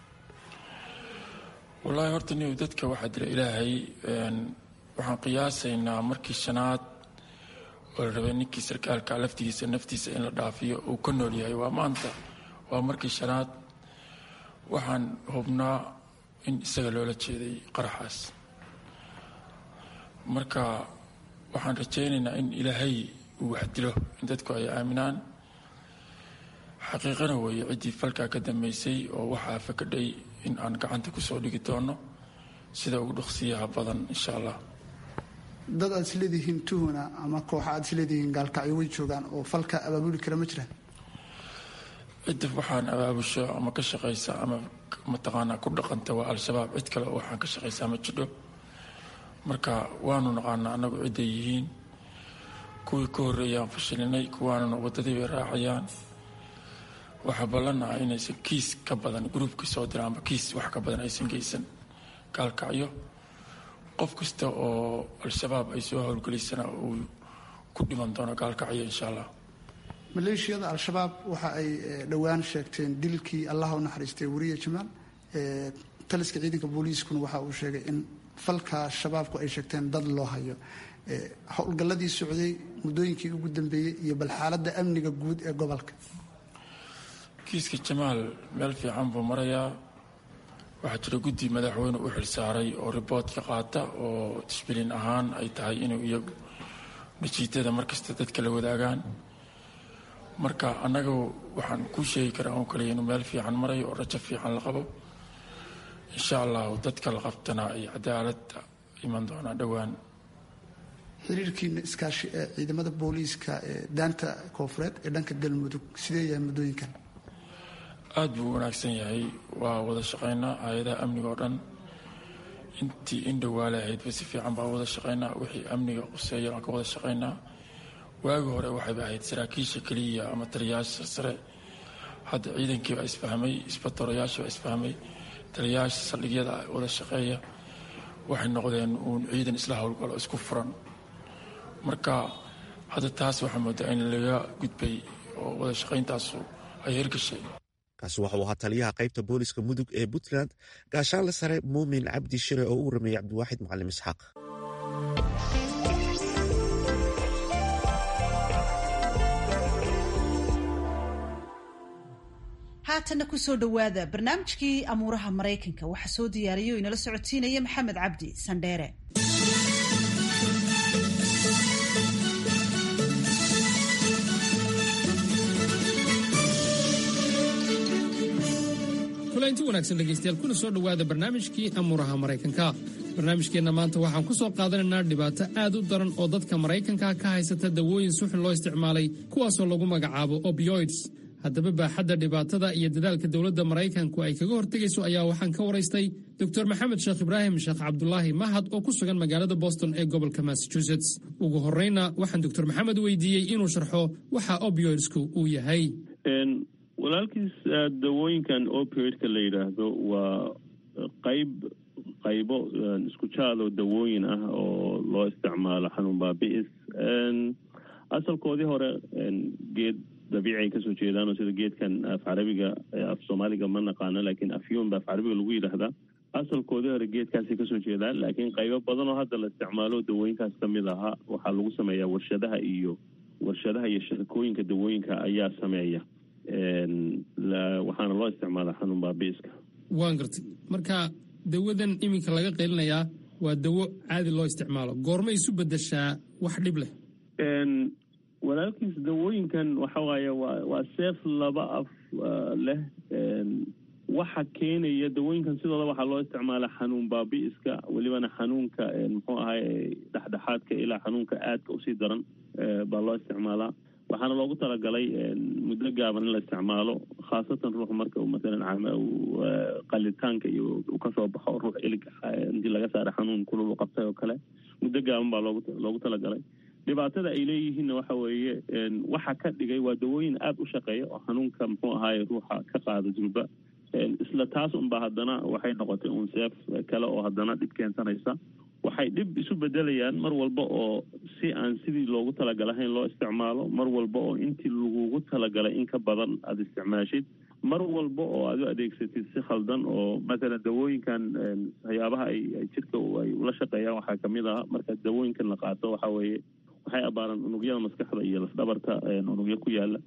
wallaahi horta niw dadka waxaa dila ilaahay. waxaan qiyaasaynaa markii shanaad oo la rabay ninkii sarkaalka laftigiisa naftiisa in la dhaafiyo uu ka nool yahay waa maanta, waa markii shanaad. waxaan hubnaa in isaga loola jeeday qaraxaas. marka waxaan rajaynaynaa in ilaahay uu wax dilo, in dadku ay aaminaan. xaqiiqana weeye ciddii falkaa ka dambaysay oo waxaa fakadhay in aan gacanta ku soo dhigi doono sida ugu dhaqsiyaha badan insha allah. dad aad isleedihiin tuhuna ama kooxa aad isleedihiin gaalkacyo way joogaan oo falka abaabuli kara ma jiraan? cidda waxaan abaabusho ama ka shaqaysa ama mataqaanaa ku dhaqanta waa al-shabaab. cid kale oo waxaan ka shaqaysaa ma jidho. marka waanu naqaanaa annagu cidday yihiin. kuwii ka horreeyaan fashilinay, kuwaanuna waddadii bay raacayaan. waxaa ballan ah inaysan kiis ka badan gruubkii soo dira ama kiis wax ka badan aysan geysan gaalkacyo. qof kasta oo al-shabaab ay soo howlgelisana uu ku dhiman doono gaalkacyo insha allah. maleeshiyada al-shabaab waxa ay dhowaan sheegteen dilkii allah u naxariistay wariye jamaal. taliska ciidanka booliiskuna waxa uu sheegay in falka shabaabku ay sheegteen dad loo hayo. howlgalladii socday muddooyinkii ugu dambeeyey iyo bal xaaladda amniga guud ee gobolka. kiiska jamaal meel fiican buu marayaa. waxaa jira guddi madaxweyne u xil saaray oo riboodka qaata oo tishbilin ahaan ay tahay inuu iyagu natiijada markasta dadka la wadaagaan. marka annaga waxaan ku sheegi karaa oo kaliya inuu meel fiican marayo oo rajo fiican la qabo. insha allahu dadka la qabtana ay cadaaladda iman doonaan dhowaan. xiriirkiina iskaashi ee ciidamada booliiska ee daanta koonfureed ee dhanka galmudug sidee yahay muddooyinkan? aad buu wanaagsan yahay. waa wada shaqaynaa hay-adaha amniga oo dhan. intii indhowaale ahaydba si fiican baa wada shaqaynaa. wixii amniga quseeya aan ka wada shaqaynaa. waagi hore waxayba ahayd saraakiisha keliya ama taliyaasha sare. hadda ciidankii baa isfahmay, isbatorayaasha baa isfahmay, taliyaasha saldhigyada wada shaqeeya. waxay noqdeen uun ciidan isla howlgalo isku furan. marka hadda taas waxaa moodaa in laga gudbay oo wada shaqayntaasu ay hirgashay. kaasi waxuu ahaa taliyaha qaybta booliska mudug ee puntland gaashaanle sare muumin cabdi shire oo u warameeyey cabdiwaaxid macalin isxaaq. haatanna ku soo dhowaada barnaamijkii amuuraha maraykanka. waxaa soo diyaariyay oo inala socodsiinaya maxamed cabdi sandheere. kulanti wanaagsan dhegaystayaal, kuna soo dhowaada barnaamijkii amuuraha maraykanka. barnaamijkeenna maanta waxaan ku soo qaadanaynaa dhibaato aad u daran oo dadka maraykanka ka haysata dawooyin suxun loo isticmaalay kuwaasoo lagu magacaabo opioids. haddaba baaxadda dhibaatada iyo dadaalka dowladda maraykanku ay kaga hortegayso ayaa waxaan ka waraystay doctor maxamed sheekh ibraahim sheekh cabdulaahi mahad oo ku sugan magaalada boston ee gobolka massachusetts. ugu horreyna waxaan doctor maxamed weydiiyey inuu sharxo waxa opioidsku uu yahay. walaalkiis dawooyinkan opioidka la yidhaahdo waa qayb qaybo isku jaadoo dawooyin ah oo loo isticmaalo xanuun baabi'is. asalkoodii hore geed dabiici ay kasoo jeedaan oo sida geedkan af carabiga af soomaaliga ma naqaano, laakiin afyuun ba af carabiga lagu yidhaahdaa. asalkoodii hore geedkaasay kasoo jeedaan, laakiin qaybo badan oo hadda la isticmaalo dawooyinkaas ka mid ahaa waxaa lagu sameeyaa warshadaha iyo warshadaha iyo shirkooyinka dawooyinka ayaa sameeya, waxaana loo isticmaalaa xanuun baabiiska. waan gartay. marka dawadan iminka laga qaylinayaa waa dawo caadi loo isticmaalo, goorma isu bedeshaa wax dhib leh? walaalkiis dawooyinkan waxa waaye waa waa seef laba af leh. waxa keenaya dawooyinkan sidooda waxaa loo isticmaalaa xanuun baabi'iska, welibana xanuunka muxuu ahay dhexdhexaadka ilaa xanuunka aadka usii daran baa loo isticmaalaa. waxaana loogu talagalay muddo gaaban in la isticmaalo, khaasatan ruux marka uu maalan qalitaanka iyo uu kasoo baxo ruux ilig intii laga saara xanuun kulul u qabtay oo kale, muddo gaaban baa loogu loogu talagalay. dhibaatada ay leeyihiinna waxa weeye waxa ka dhigay waa dawooyin aada u shaqeeya oo xanuunka muxuu ahaay ruuxa ka qaada jilba. isla taas unba haddana waxay noqotay un seef kale oo haddana dhib keensanaysa. waxay dhib isu bedelayaan mar walba oo si aan sidii loogu talagalahayn loo isticmaalo, mar walba oo intii lagugu talagalay in ka badan aada isticmaashid, mar walba oo aad u adeegsatid si khaldan. oo maalan dawooyinkan waxyaabaha ay jirka ay ula shaqeeyaan waxaa kamid ah marka dawooyinkan la qaato waxa weeye waxay abaaraan unugyada maskaxda iyo lafdhabarta unugyo ku yaala.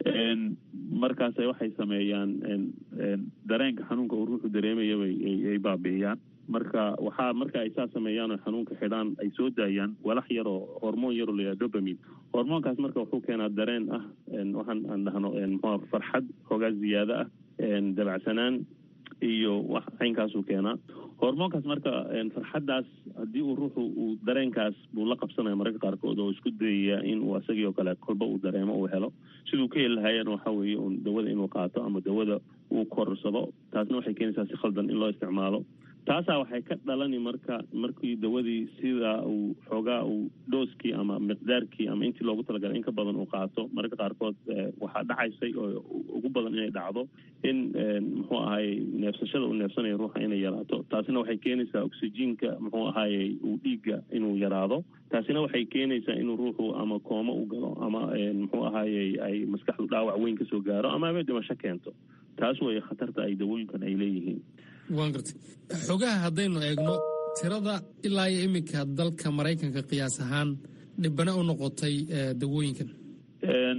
markaas waxay sameeyaan dareenka xanuunka uu ruuxu dareemaya ay baabi'iyaan. marka waxaa marka ay saa sameeyaan oo xanuunka xidhaan ay soo daayaan walax yaroo hormoon yaroo la yidhaha dopamine. hormoonkaas marka wuxuu keenaa dareen ah waxaan aan dhahno muxuu farxad xoogaa ziyaado ah, dabacsanaan iyo wax caynkaasuu keenaa. hormoonkaas marka farxaddaas haddii uu ruuxu uu dareenkaas buu la qabsanaya mararka qaarkood oo isku dayaya in uu asagii oo kale kolba uu dareemo uu helo. siduu ka heli lahaayeen waxa weeye un dawada inuu qaato ama dawada uu korsado. taasna waxay keenaysaa si khaldan in loo isticmaalo. taasaa waxay ka dhalani marka markii dawadii sidaa uu xoogaa uu dhooskii ama miqdaarkii ama intii loogu talagalay in ka badan uu qaato, mararka qaarkood waxaa dhacaysay oo ugu badan inay dhacdo in muxuu ahaay neefsashada uu neefsanaya ruuxa inay yaraato. taasina waxay keenaysaa oxyjiinka muxuu ahaayey uu dhiigga inuu yaraado. taasina waxay keenaysaa inuu ruuxu ama kooma u galo ama muxuu ahaayey ay maskaxdu dhaawac weyn kasoo gaaro ama aba dhimasho keento. taas way khatarta ay dawooyinkan ay leeyihiin. waan gartay. xogaha haddaynu eegno tirada ilaa iyo iminka dalka maraykanka qiyaas ahaan dhibana u noqotay dawooyinkan.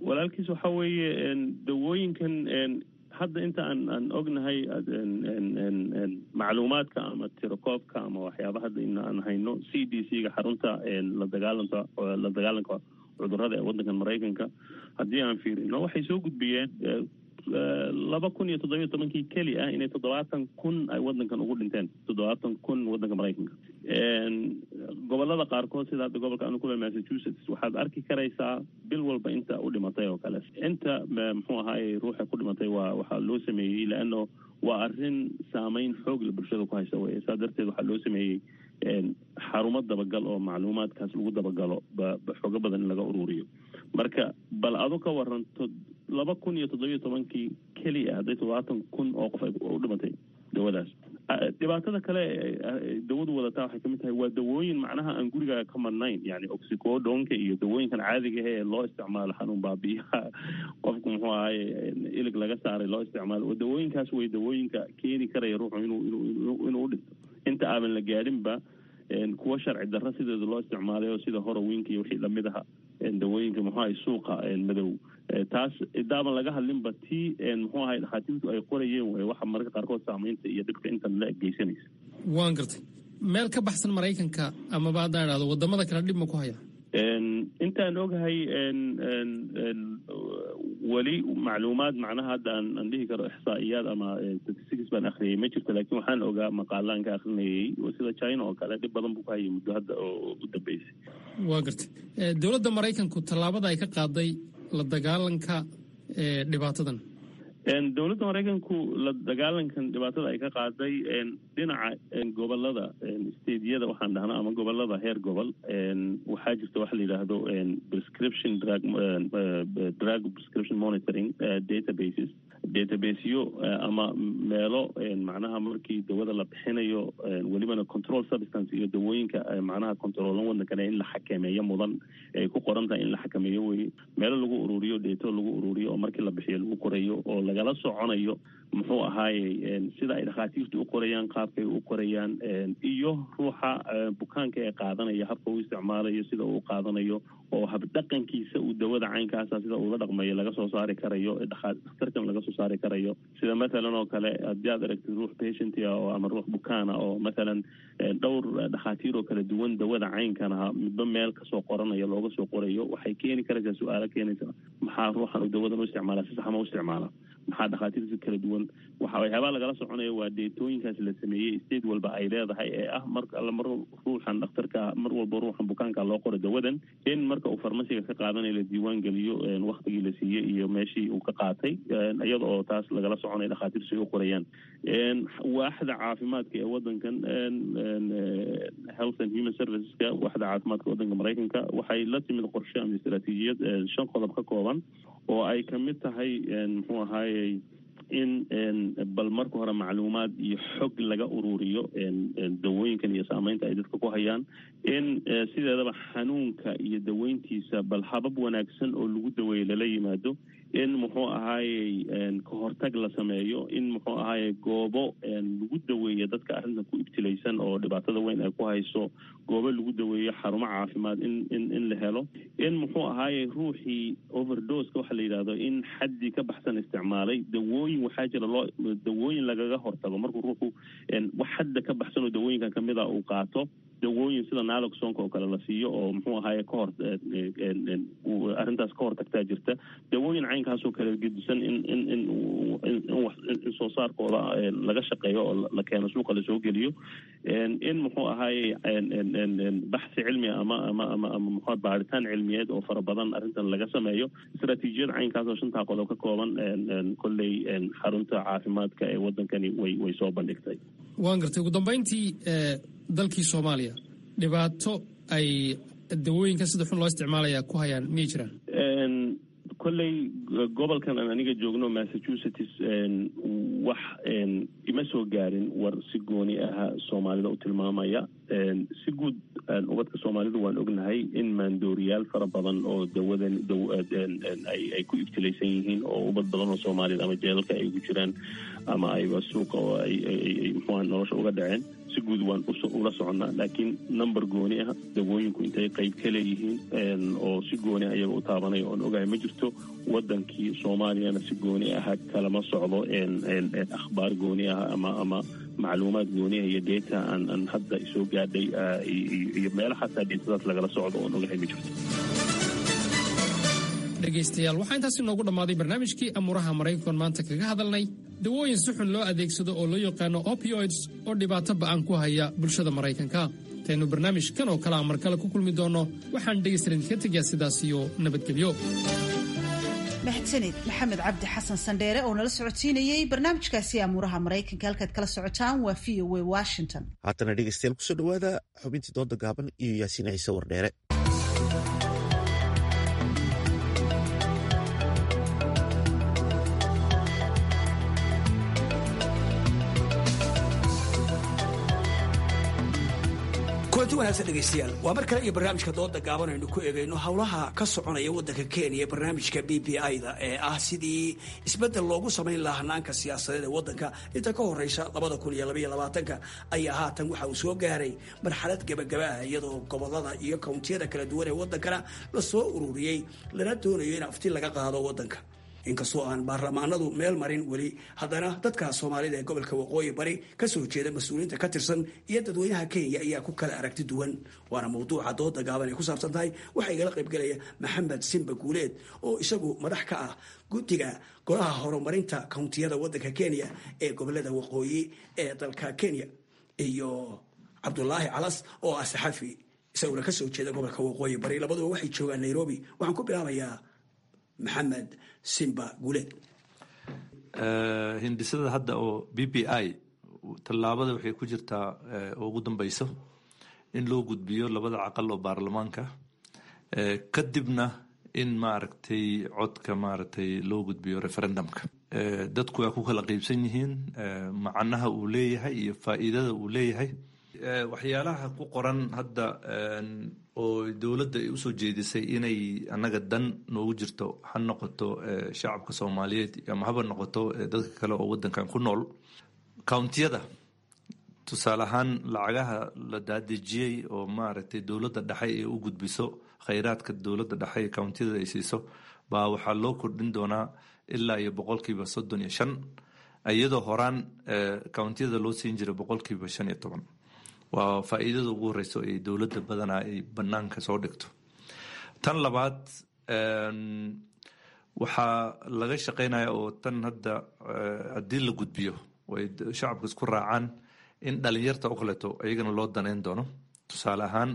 walaalkiis waxaa weeye dawooyinkan hadda inta aan aan ognahay macluumaadka ama tirakoobka ama waxyaaba hadda in aan hayno c d c ga xarunta la dagaalanka la dagaalanka cudurrada ee waddankan maraykanka haddii aan fiirino waxay soo gudbiyeen laba kun iyo toddobiyo tobankii keli ah inay toddobaatan kun ay waddankan ugu dhinteen toddobaatan kun waddanka maraykanka gobollada qaarkood sida hadda gobolka anu kule massachusetts waxaad arki karaysaa bil walba inta u dhimatay oo kale inta muxuu ahaaye ruuxa ku dhimatay waa waxaa loo sameeyey leanno waa arrin saameyn xoog la bulshada ku haysa weye saa darteed waxaa loo sameeyey xarumo dabagal oo macluumaadkaas lagu dabagalo xoogo badan in laga ururiyo marka bal adu ka waranto laba kun iyo toddobiyo tobankii keliya hadday toddobaatan kun oo qof ay u dhimatay dawadaas dhibaatada kale dawadu wadataa waxay kamid tahay waa dawooyin macnaha aan guriga ka marnayn yani oxycodonka iyo dawooyinkan caadiga ee loo isticmaalo xanuun baabiyaha qofku muxuu ahaye ilig laga saaray loo isticmaalo dawooyinkaas way dawooyinka keeni karaya ruuxu inuu inuu inuu u dhinto inta aadan la gaadhinba kuwa sharci darro sideeda loo isticmaalay oo sida horowinka iyo wixii lamid aha dawooyinka muxuu ahay suuqa madow taas idaaban laga hadlinba tii muxuu ahay dhakhaatiirtu ay qorayeen way waxa mararka qaarkood saamaynta iyo dhibka intan la geysanaysa waan gartay meel ka baxsan maraykanka amaba haddaan idhahdo wadamada kale dhib ma ku haya intaan ogahay weli macluumaad macnaha hadda aan dhihi karo ixsaa'iyaad ama statistics baan akhriyay ma jirto laakiin waxaan ogaa maqaalaan ka akhrinayay sida china oo kale dhib badan buu ku hayay muddo hadda oo u dambeysay waa gartay dowladda maraykanku tallaabada ay ka qaaday la dagaalanka dhibaatadan dowladda maraykanku la dagaalankan dhibaatada ay ka qaaday dhinaca gobolada stediyada waxaan dhahnaa ama gobolada heer gobol waxaa jirta waxa la yidhaahdo prescription drug drug prescription monitoring databases databaseyo ama meelo macnaha markii dawada la bixinayo welibana control substance iyo dawooyinka macnaha controolan waddankana in la xakameeyo mudan ay ku qoran tahay in la xakameeyo weye meelo lagu ururiyo dheeto lagu ururiyo oo markii la bixiyo lagu qorayo oo lagala soconayo muxuu ahaaye sida ay dhakhaatiirtu u qorayaan qaabkay u qorayaan iyo ruuxa bukaanka ee qaadanaya habka uu isticmaalayo sida uu qaadanayo oo habdhaqankiisa uu dawada caynkaasa sida uula dhaqmayo laga soo saari karayo dhakhtarkan laga soo saari karayo sida mathalan oo kale haddii aad aragtid ruux patientia oo ama ruux bukaana oo mathalan dhowr dhakhaatiir oo kala duwan dawada caynkan aha midba meel kasoo qoranayo looga soo qorayo waxay keeni karaysaa su-aalo keenaysa maxaa ruuxan uu dawadan u isticmaala si saxma u isticmaala maxaa dhakhaatiirta kala duwan waxa waxyaabaa lagala soconayo waa deetooyinkaas la sameeyey state walba ay leedahay ee ah marka alla mar ruuxan dhakhtarka mar walba ruuxan bukaanka loo qoro dawadan in marka uu farmasiga ka qaadanayo la diiwaan geliyo waktigii la siiyey iyo meeshii uu ka qaatay iyada oo taas lagala soconayo dhakhaatiirtu si u qorayaan waaxda caafimaadka ee waddankan health and human serviceska waaxda caafimaadka waddanka maraykanka waxay la timid qorshe ama istaraatiijiyad shan qodob ka kooban oo ay kamid tahay muxuu ahaayey in bal marka hore macluumaad iyo xog laga ururiyo dawooyinkan iyo saameynta ay dadka ku hayaan in sideedaba xanuunka iyo daweyntiisa bal habab wanaagsan oo lagu daweeyo lala yimaado in muxuu ahaayey ka hortag la sameeyo in muxuu ahaayey goobo lagu daweeyo dadka arrintan ku ibtilaysan oo dhibaatada weyn ay ku hayso goobo lagu daweeyo xarumo caafimaad in in in la helo in muxuu ahaayey ruuxii overdoseka waxa la yidhaahdo in xaddii ka baxsan isticmaalay dawooyin waxaa jira loo dawooyin lagaga hortago markuu ruuxu wax xadda ka baxsan oo dawooyinkan kamid a uu qaato dawooyin sida naloxonka oo kale la siiyo oo muxuu ahaaye ka hor arrintaas ka hortagtaa jirta dawooyin caynkaasoo kale gedisan in in in in soo saarkooda laga shaqeeyo oo la keeno suuqa lasoo geliyo in muxuu ahaaye baxsi cilmi ama ama ama ama muxuu baaritaan cilmiyeed oo fara badan arrintan laga sameeyo istaraatiijiyad caynkaas oo shantaa qodob ka kooban kolley xarunta caafimaadka ee waddankani way way soo bandhigtay waan gartay ugu dambeyntii dalkii soomaaliya dhibaato ay dawooyinka sida xun loo isticmaalaya ku hayaan miyay jiraan kolley gobolkan aan aniga joogno massachusetts wax ima soo gaarin war si gooni aha soomaalida u tilmaamaya si guud ubadka soomaalidu waan ognahay in maandooriyaal fara badan oo dawadan ay ku ibtilaysan yihiin oo ubad badan oo soomaalida ama jeelalka ay ugu jiraan ama ayba suuqa oo ay muxuuha nolosha uga dhaceen si guud waan ula soconnaa laakiin number gooni ah dawooyinku intay qayb ka leeyihiin oo si gooni ah iyaga u taabanaya oon ogahay ma jirto wadankii soomaaliyana si gooni ah kalama socdo akhbaar gooni ah ama ama macluumaad gooniah iyo deeta aan hadda soo gaadhay iyo meelo xataa deetadaas lagala socdo oon ogahay ma jirto. dhegaystayaal waxaa intaas inoogu dhammaaday barnaamijkii amuuraha maraykankoon maanta kaga hadalnay dawooyin si xun loo adeegsado oo loo yaqaano opioids oo dhibaato ba'an ku haya bulshada maraykanka. intaynu barnaamijkan oo kalea mar kale ku kulmi doonno waxaan dhegaystarin ka tegayaa sidaas iyo nabadgelyo. mahadsanid maxamed cabdi xasan sandheere oo nala socodsiinayey barnaamijkaasi amuuraha maraykanka. halkaad kala socotaan waa v o a washington. haatana dhegaystayaal kusoo dhawaada xubintii dooda gaaban iyo yaasiin ciise wardheere. kulanti wanaagsan dhegaystayaal waa mar kale iyo barnaamijka dooda gaaban aynu ku eegayno howlaha ka soconaya waddanka kenya barnaamijka b b i-da ee ah sidii isbeddel loogu samayn lahaa hanaanka siyaasadeed ee waddanka inta ka horreysa labada kun iyo labaiyo labaatanka ayaa haatan waxa uu soo gaaray marxalad gebagaba ah iyadoo gobollada iyo kawntiyada kala duwan ee waddankana la soo ururiyey lana doonayo in afti laga qaado waddanka. inkastoo aan baarlamaanadu meel marin weli haddana dadka soomaalida ee gobolka waqooyi bari ka soo jeeda mas-uuliyiinta ka tirsan iyo dadweynaha kenya ayaa ku kala aragti duwan waana mawduuca dooda gaaban ay ku saabsan tahay waxaa igala qaybgelaya maxamed simba guuleed oo isagu madax ka ah guddiga golaha horumarinta kawntiyada waddanka kenya ee gobolada waqooyi ee dalka kenya iyo cabdulaahi calas oo ah saxafi isaguna ka soo jeeda gobolka waqooyi bari labaduba waxay joogaan nairobi. waxaan ku bilaabayaa maxamed simba guuleed. hindisada hadda oo b b i tallaabada waxay ku jirtaa ugu dambayso in loo gudbiyo labada caqal oo baarlamaanka kadibna in maaragtay codka maaragtay loo gudbiyo referendumka. dadku waa ku kala qaybsan yihiin macnaha uu leeyahay iyo faa'iidada uu leeyahay. waxyaalaha ku qoran hadda oo dowladda ay usoo jeedisay inay annaga dan noogu jirto ha noqoto shacabka soomaaliyeed ama haba noqoto dadka kale oo waddankan ku nool. countiyada tusaale ahaan lacagaha la daadejiyey oo maaragtay dowladda dhexe ay u gudbiso khayraadka dowladda dhexe ee countiyada ay siiso baa waxaa loo kordhin doonaa ilaa iyo boqolkiiba soddon iyo shan iyadoo horaan countiyada loo siin jiray boqolkiiba shan iyo toban. waa faa'iidada ugu horeyso ee dowladda badanaa ay banaanka soo dhigto. tan labaad waxaa laga shaqeynaya oo tan hadda haddii la gudbiyo way shacabka isku raacaan in dhalinyarta oo kaleeto iyagana loo daneyn doono. tusaale ahaan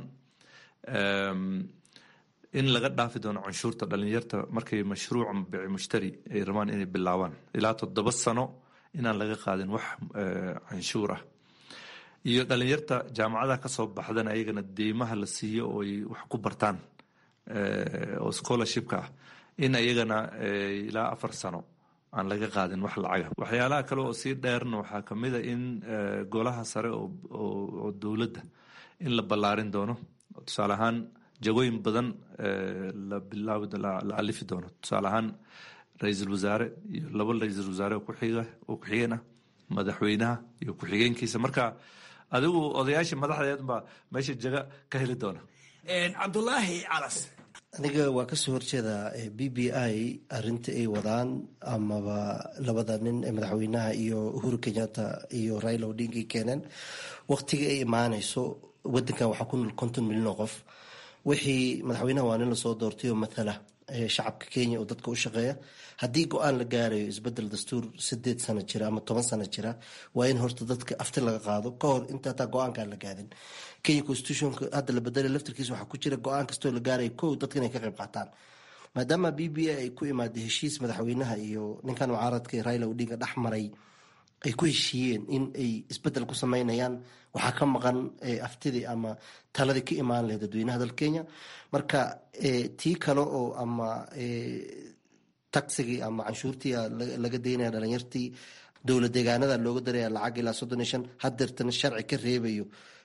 in laga dhaafi doono canshuurta dhalinyarta markay mashruuc bici mushtari ay rabaan inay bilaabaan ilaa toddoba sano inaan laga qaadin wax canshuur ah. iyo dhalinyarta jaamacadaha ka soo baxdana ayagana deymaha la siiyo oo ay wax ku bartaan oo scholarshipka ah in ayagana ilaa afar sano aan laga qaadin wax lacaga. waxyaalaha kale oo sii dheerna waxaa ka mid a in golaha sare oo dowladda in la ballaarin doono. tusaale ahaan jagooyin badan la bilaabi la alifi doono. tusaale ahaan ra-iisul wasaare iyo laba ra-iisul wasaare oo kuxiga oo ku-xigeen ah madaxweynaha iyo ku-xigeenkiisa. marka adigu odayaashii madaxdeed baa meesha jaga ka heli doona. cabdulaahi calas aniga waa kasoo horjeedaa b b i arinta ay wadaan amaba labada nin ee madaxweynaha iyo uhuru kenyatta iyo raila odinga ay keeneen waqtiga ay imaaneyso wadankan waxaa ku nool konton milyan oo qof. wixii madaxweynaha waa nin lasoo doortay oo mathala shacabka kenya oo dadka u shaqeeya. haddii go-aan la gaarayo isbedel dastuur sideed sano jira ama toban sano jira waa in horta dadka afti laga qaado ka hor inta hataa go-aankaan la gaadin. kenya constitutionka hadda la bedelay laftirkiisa waxaa ku jira go-aan kastoo la gaarayo kow dadka inay ka qayb qaataan. maadaama b b a ay ku imaaday heshiis madaxweynaha iyo ninkan mucaaradka raila odinga dhex maray ay ku heshiiyeen in ay isbedel ku sameynayaan waxaa ka maqan aftidii ama taladii ka imaan lahayd dadweynaha dalka kenya. marka tii kale oo ama taxigii ama canshuurtii laga daynaya dhalinyartii dowlad deegaanada looga daraya lacag ilaa soddon iyo shan hadeertana sharci ka reebayo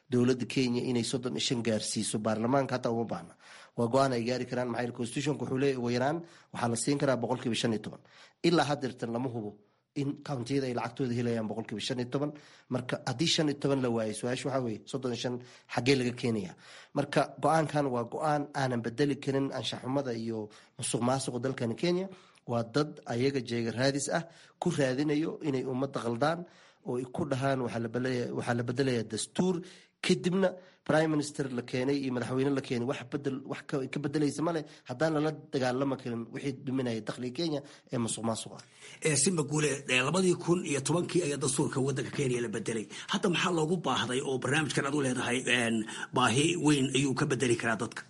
dowladda kenya inay soddon iyo shan gaarsiiso baarlamaanka hataa uma baahna waa go-aan ay gaari karaan maxaa constitutionka wuxuu leeyahy ugu yaraan waxaa la siin karaa boqolkiiba shan iyo toban ilaa hadeertan lama hubo in countiyada ay lacagtooda helayaan boqolkiiba shan iyo toban marka haddii shan iyo toban la waayo su-aasha waxaa weeye soddon iyo shan xaggee laga keenaya marka go-aankan waa go-aan aanan bedeli karin anshaxumada iyo musuq maasuqa dalkani kenya waa dad ayaga jeega raadis ah ku raadinayo inay ummadda qaldaan oo ay ku dhahaan waxaa la bedelayaa dastuur kadibna prime minister la keenay iyo madaxweyne la keenay wax bedel wax ka bedelaysa male haddaan lala dagaalama karin wixii dhuminaya dakhliga kenya ee musuq maasuq ah simba guule labadii kun iyo tobankii ayaa dastuurka wadanka kenya la bedelay hadda maxaa loogu baahday oo barnaamijkan aad u leedahay baahi weyn ayuu ka bedeli karaa dadka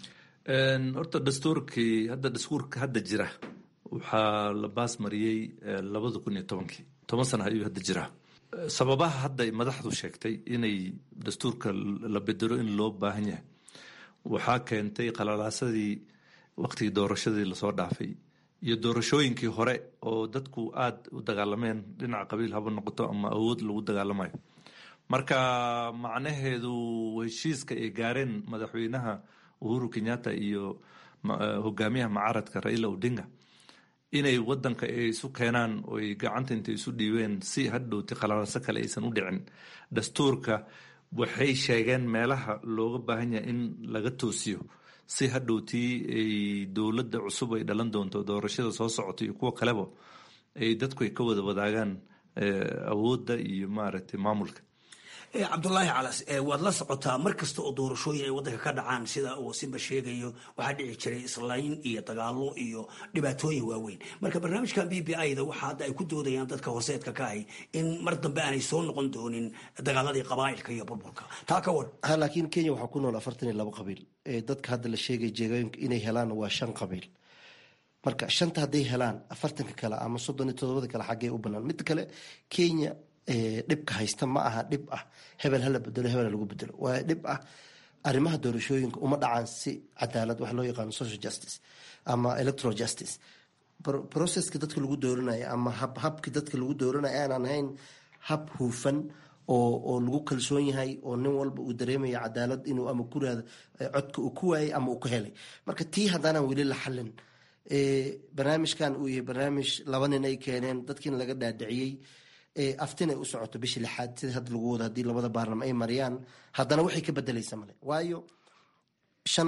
horta dastuurkii hadda dastuurka hadda jira waxaa la baas mariyey labada kun iyo tobankii toban sana ayuu hadda jiraa sababaha hadda madaxdu sheegtay inay dastuurka la bedelo in loo baahan yahay waxaa keentay qalalaasadii waqtigii doorashadii lasoo dhaafay iyo doorashooyinkii hore oo dadku aada u dagaalameen dhinaca qabiil haba noqoto ama awood lagu dagaalamayo marka macnaheedu heshiiska ay gaareen madaxweynaha uhuru kenyatta iyo hogaamiyaha mucaaradka raila odinga inay wadanka ay isu keenaan oo ay gacanta intay isu dhiibeen si hadhowti qalalaaso kale aysan u dhicin dastuurka waxay sheegeen meelaha looga baahan yahay in laga toosiyo si hadhowtii ay dowladda cusub ay dhalan doonto doorashada soo socota iyo kuwa kaleba ay dadku ay ka wada wadaagaan awoodda iyo maaragtay maamulka cabdulaahi calas waad la socotaa mar kasta oo doorashooyin ay wadanka ka dhacaan sida uu simba sheegayo waxaa dhici jiray islayn iyo dagaalo iyo dhibaatooyin waaweyn marka barnaamijkan b b i da waxa hadda ay ku doodayaan dadka hooseedka ka ahay in mar dambe aanay soo noqon doonin dagaaladii qabaa'ilka iyo burburka taa ka war ha laakiin kenya waxaa ku nool afartan iyo labo qabiil dadka hadda la sheegay jeegooyinka inay helaan waa shan qabiil marka shanta hadday helaan afartanka kale ama soddon iyo todobada kale xaggee u banaan mid kale kenya dhibka haysta ma aha dhib ah hebel hala bedelo hebel lagu bedelo waa dhib ah arrimaha doorashooyinka uma dhacaan si cadaalad wax loo yaqaano social justice ama electoral justice processka dadka lagu dooranayo ama habkii dadka lagu dooranayo aanan ahayn hab huufan oo oo lagu kalsoon yahay oo nin walba uu dareemayo cadaalad inuu ama ku raado codka uu ku waayay ama uu ku helay marka tii haddaanan weli la xalin barnaamijkan uu yahay barnaamij laba nin ay keeneen dadkiina laga dhaadhiciyey aftin ay u socoto bishii lixaad sida hadda lagu wado haddii labada baarlama ay mariyaan haddana waxay ka bedelaysa male waayo shan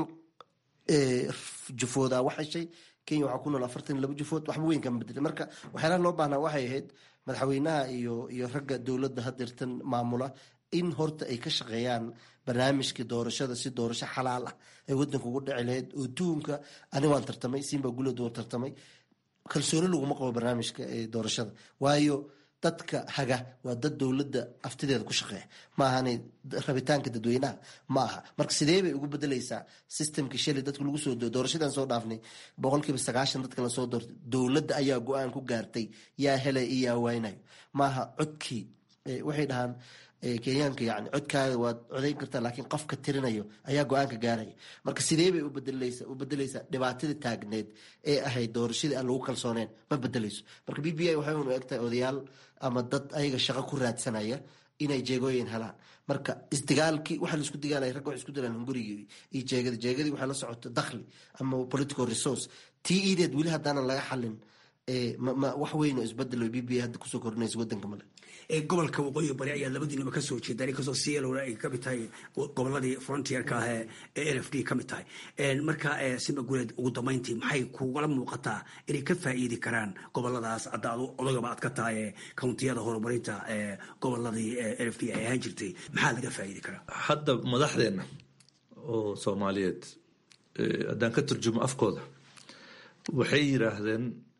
jufooda wax heshay kenya waxaa ku nool afartan iyo labo jufood waxba weyn kama bedelay marka waxyaalaha loo baahnaa waxay ahayd madaxweynaha iyo iyo ragga dowladda hadeertan maamula in horta ay ka shaqeeyaan barnaamijkii doorashada si doorasho xalaal ah ay wadanka ugu dhici lahayd oo tuhumka ani waan tartamay simba gulad waan tartamay kalsooni laguma qabo barnaamijka doorashada waayo dadka haga waa dad dowladda aftideeda ku shaqeeya ma ahana rabitaanka dadweynaha ma aha marka sidee bay ugu bedelaysaa systemkii shalay dadka lagu soo doorashadan soo dhaafnay boqolkiiba sagaashan dadka lasoo doortay dowladda ayaa go-aan ku gaartay yaa helay iyo yaa waynayo maaha codkii waxay dhahaan kenyaanka yani codkaaga waad codayn kartaa laakiin qofka tirinayo ayaa go-aanka gaaraya marka sidee bay u bedelaysaa dhibaatadii taagneed ee ahayd doorashadii aan lagu kalsooneen ma bedelayso marka b b i waxay unu egtahay odayaal ama dad ayaga shaqo ku raadsanaya inay jeegooyin helaan marka isdigaalkii waxa laisku digaalaya ragga waxay isku dilaan hungurigii iyo jeegada jeegadii waxaa la socota dakhli ama political resource tii iideed weli haddaanan laga xalin wax weyn oo isbedelo b b i hadda kusoo kordhinaysa wadanka male gobolka waqooyi bari ayaa labadiinaba kasoo jeedaan inkastoo cielona ay kamid tahay goboladii frontierka ah ee n f d kamid tahay marka sima guleed ugu dambeyntii maxay kugala muuqataa inay ka faa'iidi karaan goboladaas hadda odagaba aad ka tahay countiyada horumarinta goboladii n f d ay ahaan jirtay maxaa laga faa'iidi karaa hadda madaxdeena oo soomaaliyeed haddaan ka turjumo afkooda waxay yiraahdeen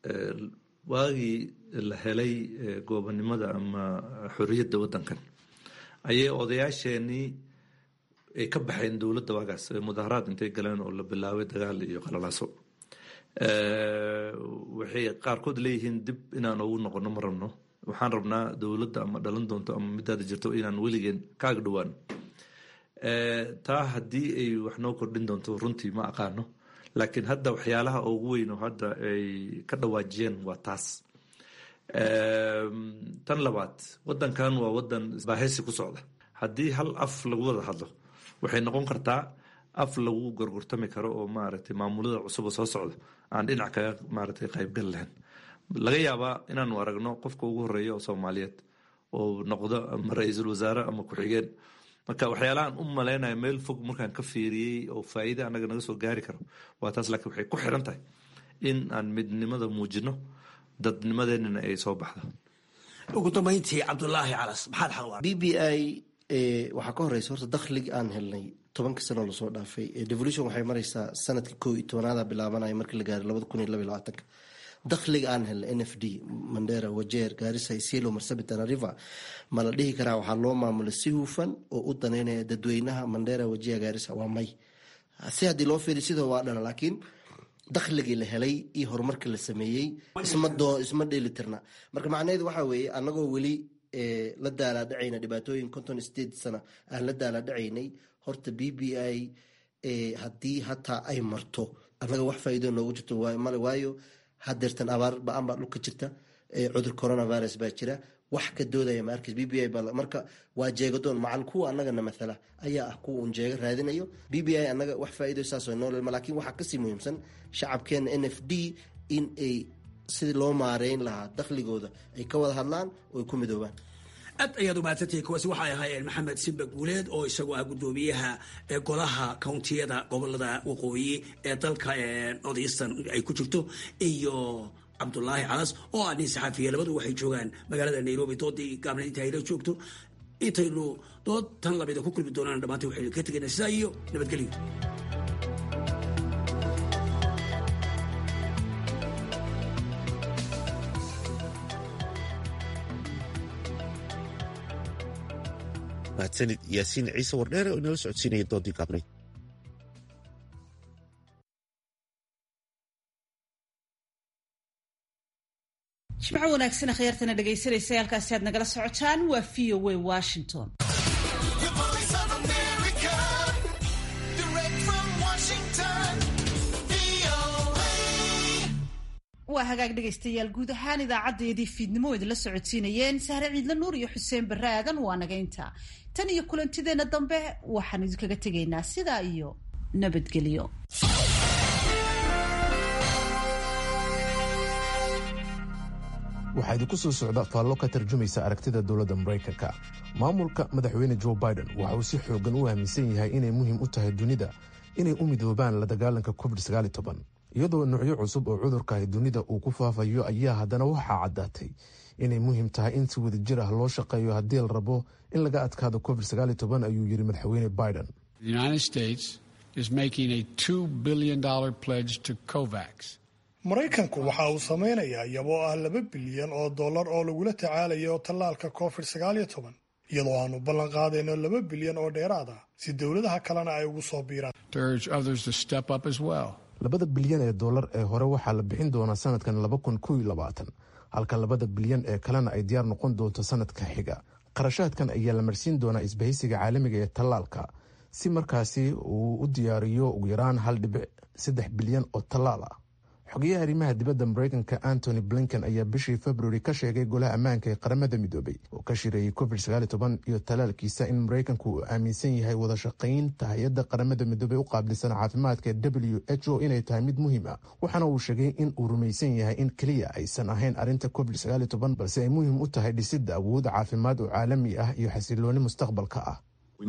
waagii la helay goobonimada ama xorriyadda waddankan ayay odayaasheenii ay ka baxeen dowladda waagaas mudaharaad intay galeen oo la bilaabay dagaal iyo qalalaaso waxay qaarkood leeyihiin dib inaan ugu noqono ma rabno waxaan rabnaa dowladda ama dhalan doonto ama midaada jirto inaan weligeen kaaga dhawaan taa haddii ay wax noo kordhin doonto runtii ma aqaano laakiin hadda waxyaalaha ugu weyn oo hadda ay ka dhawaajiyeen waa taas tan labaad wadankan waa wadan baahaysi ku socda haddii hal af lagu wada hadlo waxay noqon kartaa af lagu gorgortami karo oo maaragtay maamulada cusub oo soo socda aan dhinac kaga maaragtay qaybgal lahayn laga yaabaa inaanu aragno qofka ugu horeeya oo Soomaaliyeed oo noqdo ama ra'iisul wasaare ama ku-xigeen marka waxyaalahan u maleynayo meel fog markaan ka fiiriyey oo faa'iido anaga naga soo gaari karo waa taas laakiin waxay ku xiran tahay in aan midnimada muujino dadnimadeenina ay soo baxdo ugu dambeyntii Cabdullaahi Calas maxaad xalwaa B B I waxaa ka horeysa horta dakhliga aan helnay tobanka sano lasoo dhaafay devolution waxay maraysaa sanadkii koo iyo tobanaada bilaabanaya markii la gaaray labada kun iyo laba iyo labaatanka dakhliga aan helnay N F D Mandera Wajeer Garissa Isiolo Marsabit Tana River ma la dhihi karaa waxaa loo maamulay si hufan oo u daneynaya dadweynaha Mandera Wajeer Garissa waa may si haddii loo fiiriyo sidoo waa dhana laakiin dakhligii la helay iyo horumarkii la sameeyey isma doo isma dheelitirna marka macnaheedu waxaa weeye annagoo weli la daalaadhacayna dhibaatooyin konton sideed sano aan la daalaadhacaynay horta B B I haddii hataa ay marto annaga wax faa'iido noogu jirto male waayo hadeertan abaar ba-an baa dhulka jirta cudur coronavirus baa jira wax ka doodaya ma arkis B B I marka waa jeegadoon macal kuwa annagana mathala ayaa ah kuwa un jeega raadinayo B B I annaga wax faa'iido saasoo noolel laakiin waxaa kasii muhiimsan shacabkeena N F D in ay sidii loo maareyn lahaa dakhligooda ay ka wada hadlaan oo ay ku midoobaan aad ayaad umaadsantahay kuwaasi waxay ahaayeen maxamed simba guuleed oo isagoo ah guddoomiyaha golaha kountiyada gobolada waqooyi ee dalka northeastern ay ku jirto iyo Cabdullaahi Calas oo ah nin saxafiya labadu waxay joogaan magaalada Nairobi doodii gaabna inta ay la joogto intaynu dood tan labada ku kulmi doonaan dhamaantii waxay ka tegaynaa sidaa iyo nabadgelyo mahadsanid yaasiin ciise wardheere oo inala socodsiinaya doodii gaabnayd jimco wanaagsan akhyaartana dhegaysanaysa halkaasi aad nagala socotaan waa v O A Washington waa hagaag dhegaystayaal guud ahaan idaacadeedii fiidnimo idinla socodsiinayeen sahre ciidla nuur iyo xuseen barre aadan waa naga intaa tan iyo kulantideenna dambe waxaan idinkaga tegaynaa sidaa iyo nabadgelyo waxaa idinku soo socda faallo ka tarjumaysa aragtida dowladda maraykanka maamulka madaxweyne joe biden waxa uu si xoogan u aaminsan yahay inay muhiim u tahay dunida inay u midoobaan la dagaalanka covid sagaal iyo toban iyadoo nuucyo cusub oo cudurkaah dunida uu ku faafayo ayaa haddana waxaa caddaatay inay muhiim tahay in si wadajir ah loo shaqeeyo haddii la rabo in laga adkaado covid sagaal iyo toban ayuu yidhi madaxweyne biden maraykanku waxa uu samaynayaa iyaboo ah laba bilyan oo dollar oo lagula tacaalayo tallaalka covid sagaal iyo toban iyadoo aanu ballan qaadayno laba bilyan oo dheeraad ah si dowladaha kalena ay ugu soo biiraan labada bilyan ee dollar ee hore waxaa la bixin doonaa sanadkan laba kun kow iyo labaatan halka labada bilyan ee kalena ay diyaar noqon doonto sanadka xiga qarashaadkan ayaa la marsiin doonaa isbahaysiga caalamiga ee tallaalka si markaasi uu u diyaariyo ugu yaraan hal dhibic saddex bilyan oo tallaal ah xogeyaha arrimaha dibadda maraykanka antony blinken ayaa bishii februari ka sheegay golaha ammaanka ee qaramada midoobay oo ka shireeyey covid sagaal iyo toban iyo talaalkiisa in maraykanku uu aaminsan yahay wada shaqaynta hay-adda qaramada midoobey u qaabilsan caafimaadka w h o inay tahay mid muhiim ah waxaana uu sheegay in uu rumaysan yahay in keliya aysan ahayn arrinta covid sagaal iyo toban balse ay muhiim u tahay dhisidda awoodda caafimaad oo caalami ah iyo xasilooni mustaqbalka ah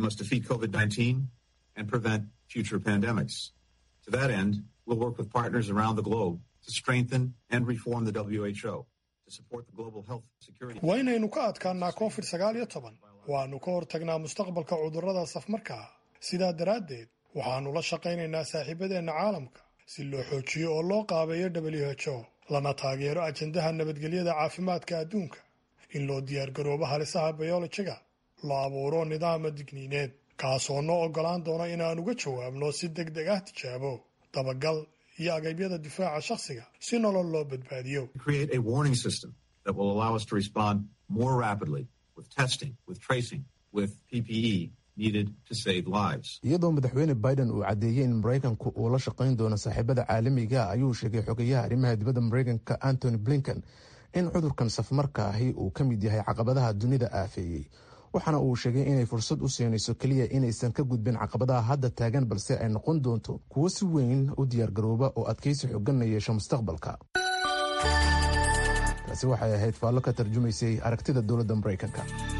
We'll work with partners around the globe to strengthen and reform the W H O to support the global health security. waa inaynu ka adkaannaa covid sagaal iyo toban waanu ka hortagnaa mustaqbalka cudurrada safmarka ah sidaa daraaddeed waxaanu la shaqaynaynaa saaxiibadeenna caalamka si loo xoojiyo oo loo qaabeeyo W H O lana taageero ajandaha nabadgelyada caafimaadka adduunka in loo diyaargaroobo halisaha bayolojiga loo abuuro nidaama digniineed kaasoo noo oggolaan doona inaan uga jawaabno si deg deg ah tijaabo dabagal iyo agabyada difaaca shakhsiga si nolol loo badbaadiyo create a warning system that will allow us to respond more rapidly with testing with tracing with P P E needed to save lives iyadoo madaxweyne biden uu caddeeyey in maraykanku uu la shaqayn doono saaxiibada caalamiga ayuu sheegay xogeyaha arrimaha dibadda maraykanka antony blinken in cudurkan safmarka ahi uu ka mid yahay caqabadaha dunida aafeeyey waxaana uu sheegay inay fursad u siinayso keliya inaysan ka gudbin caqabadaha hadda taagan balse ay noqon doonto kuwo si weyn u diyaargarooba oo adkaysi xooganna yeesho mustaqbalka. taasi waxay ahayd faallo ka tarjumaysay aragtida dowladda maraykanka.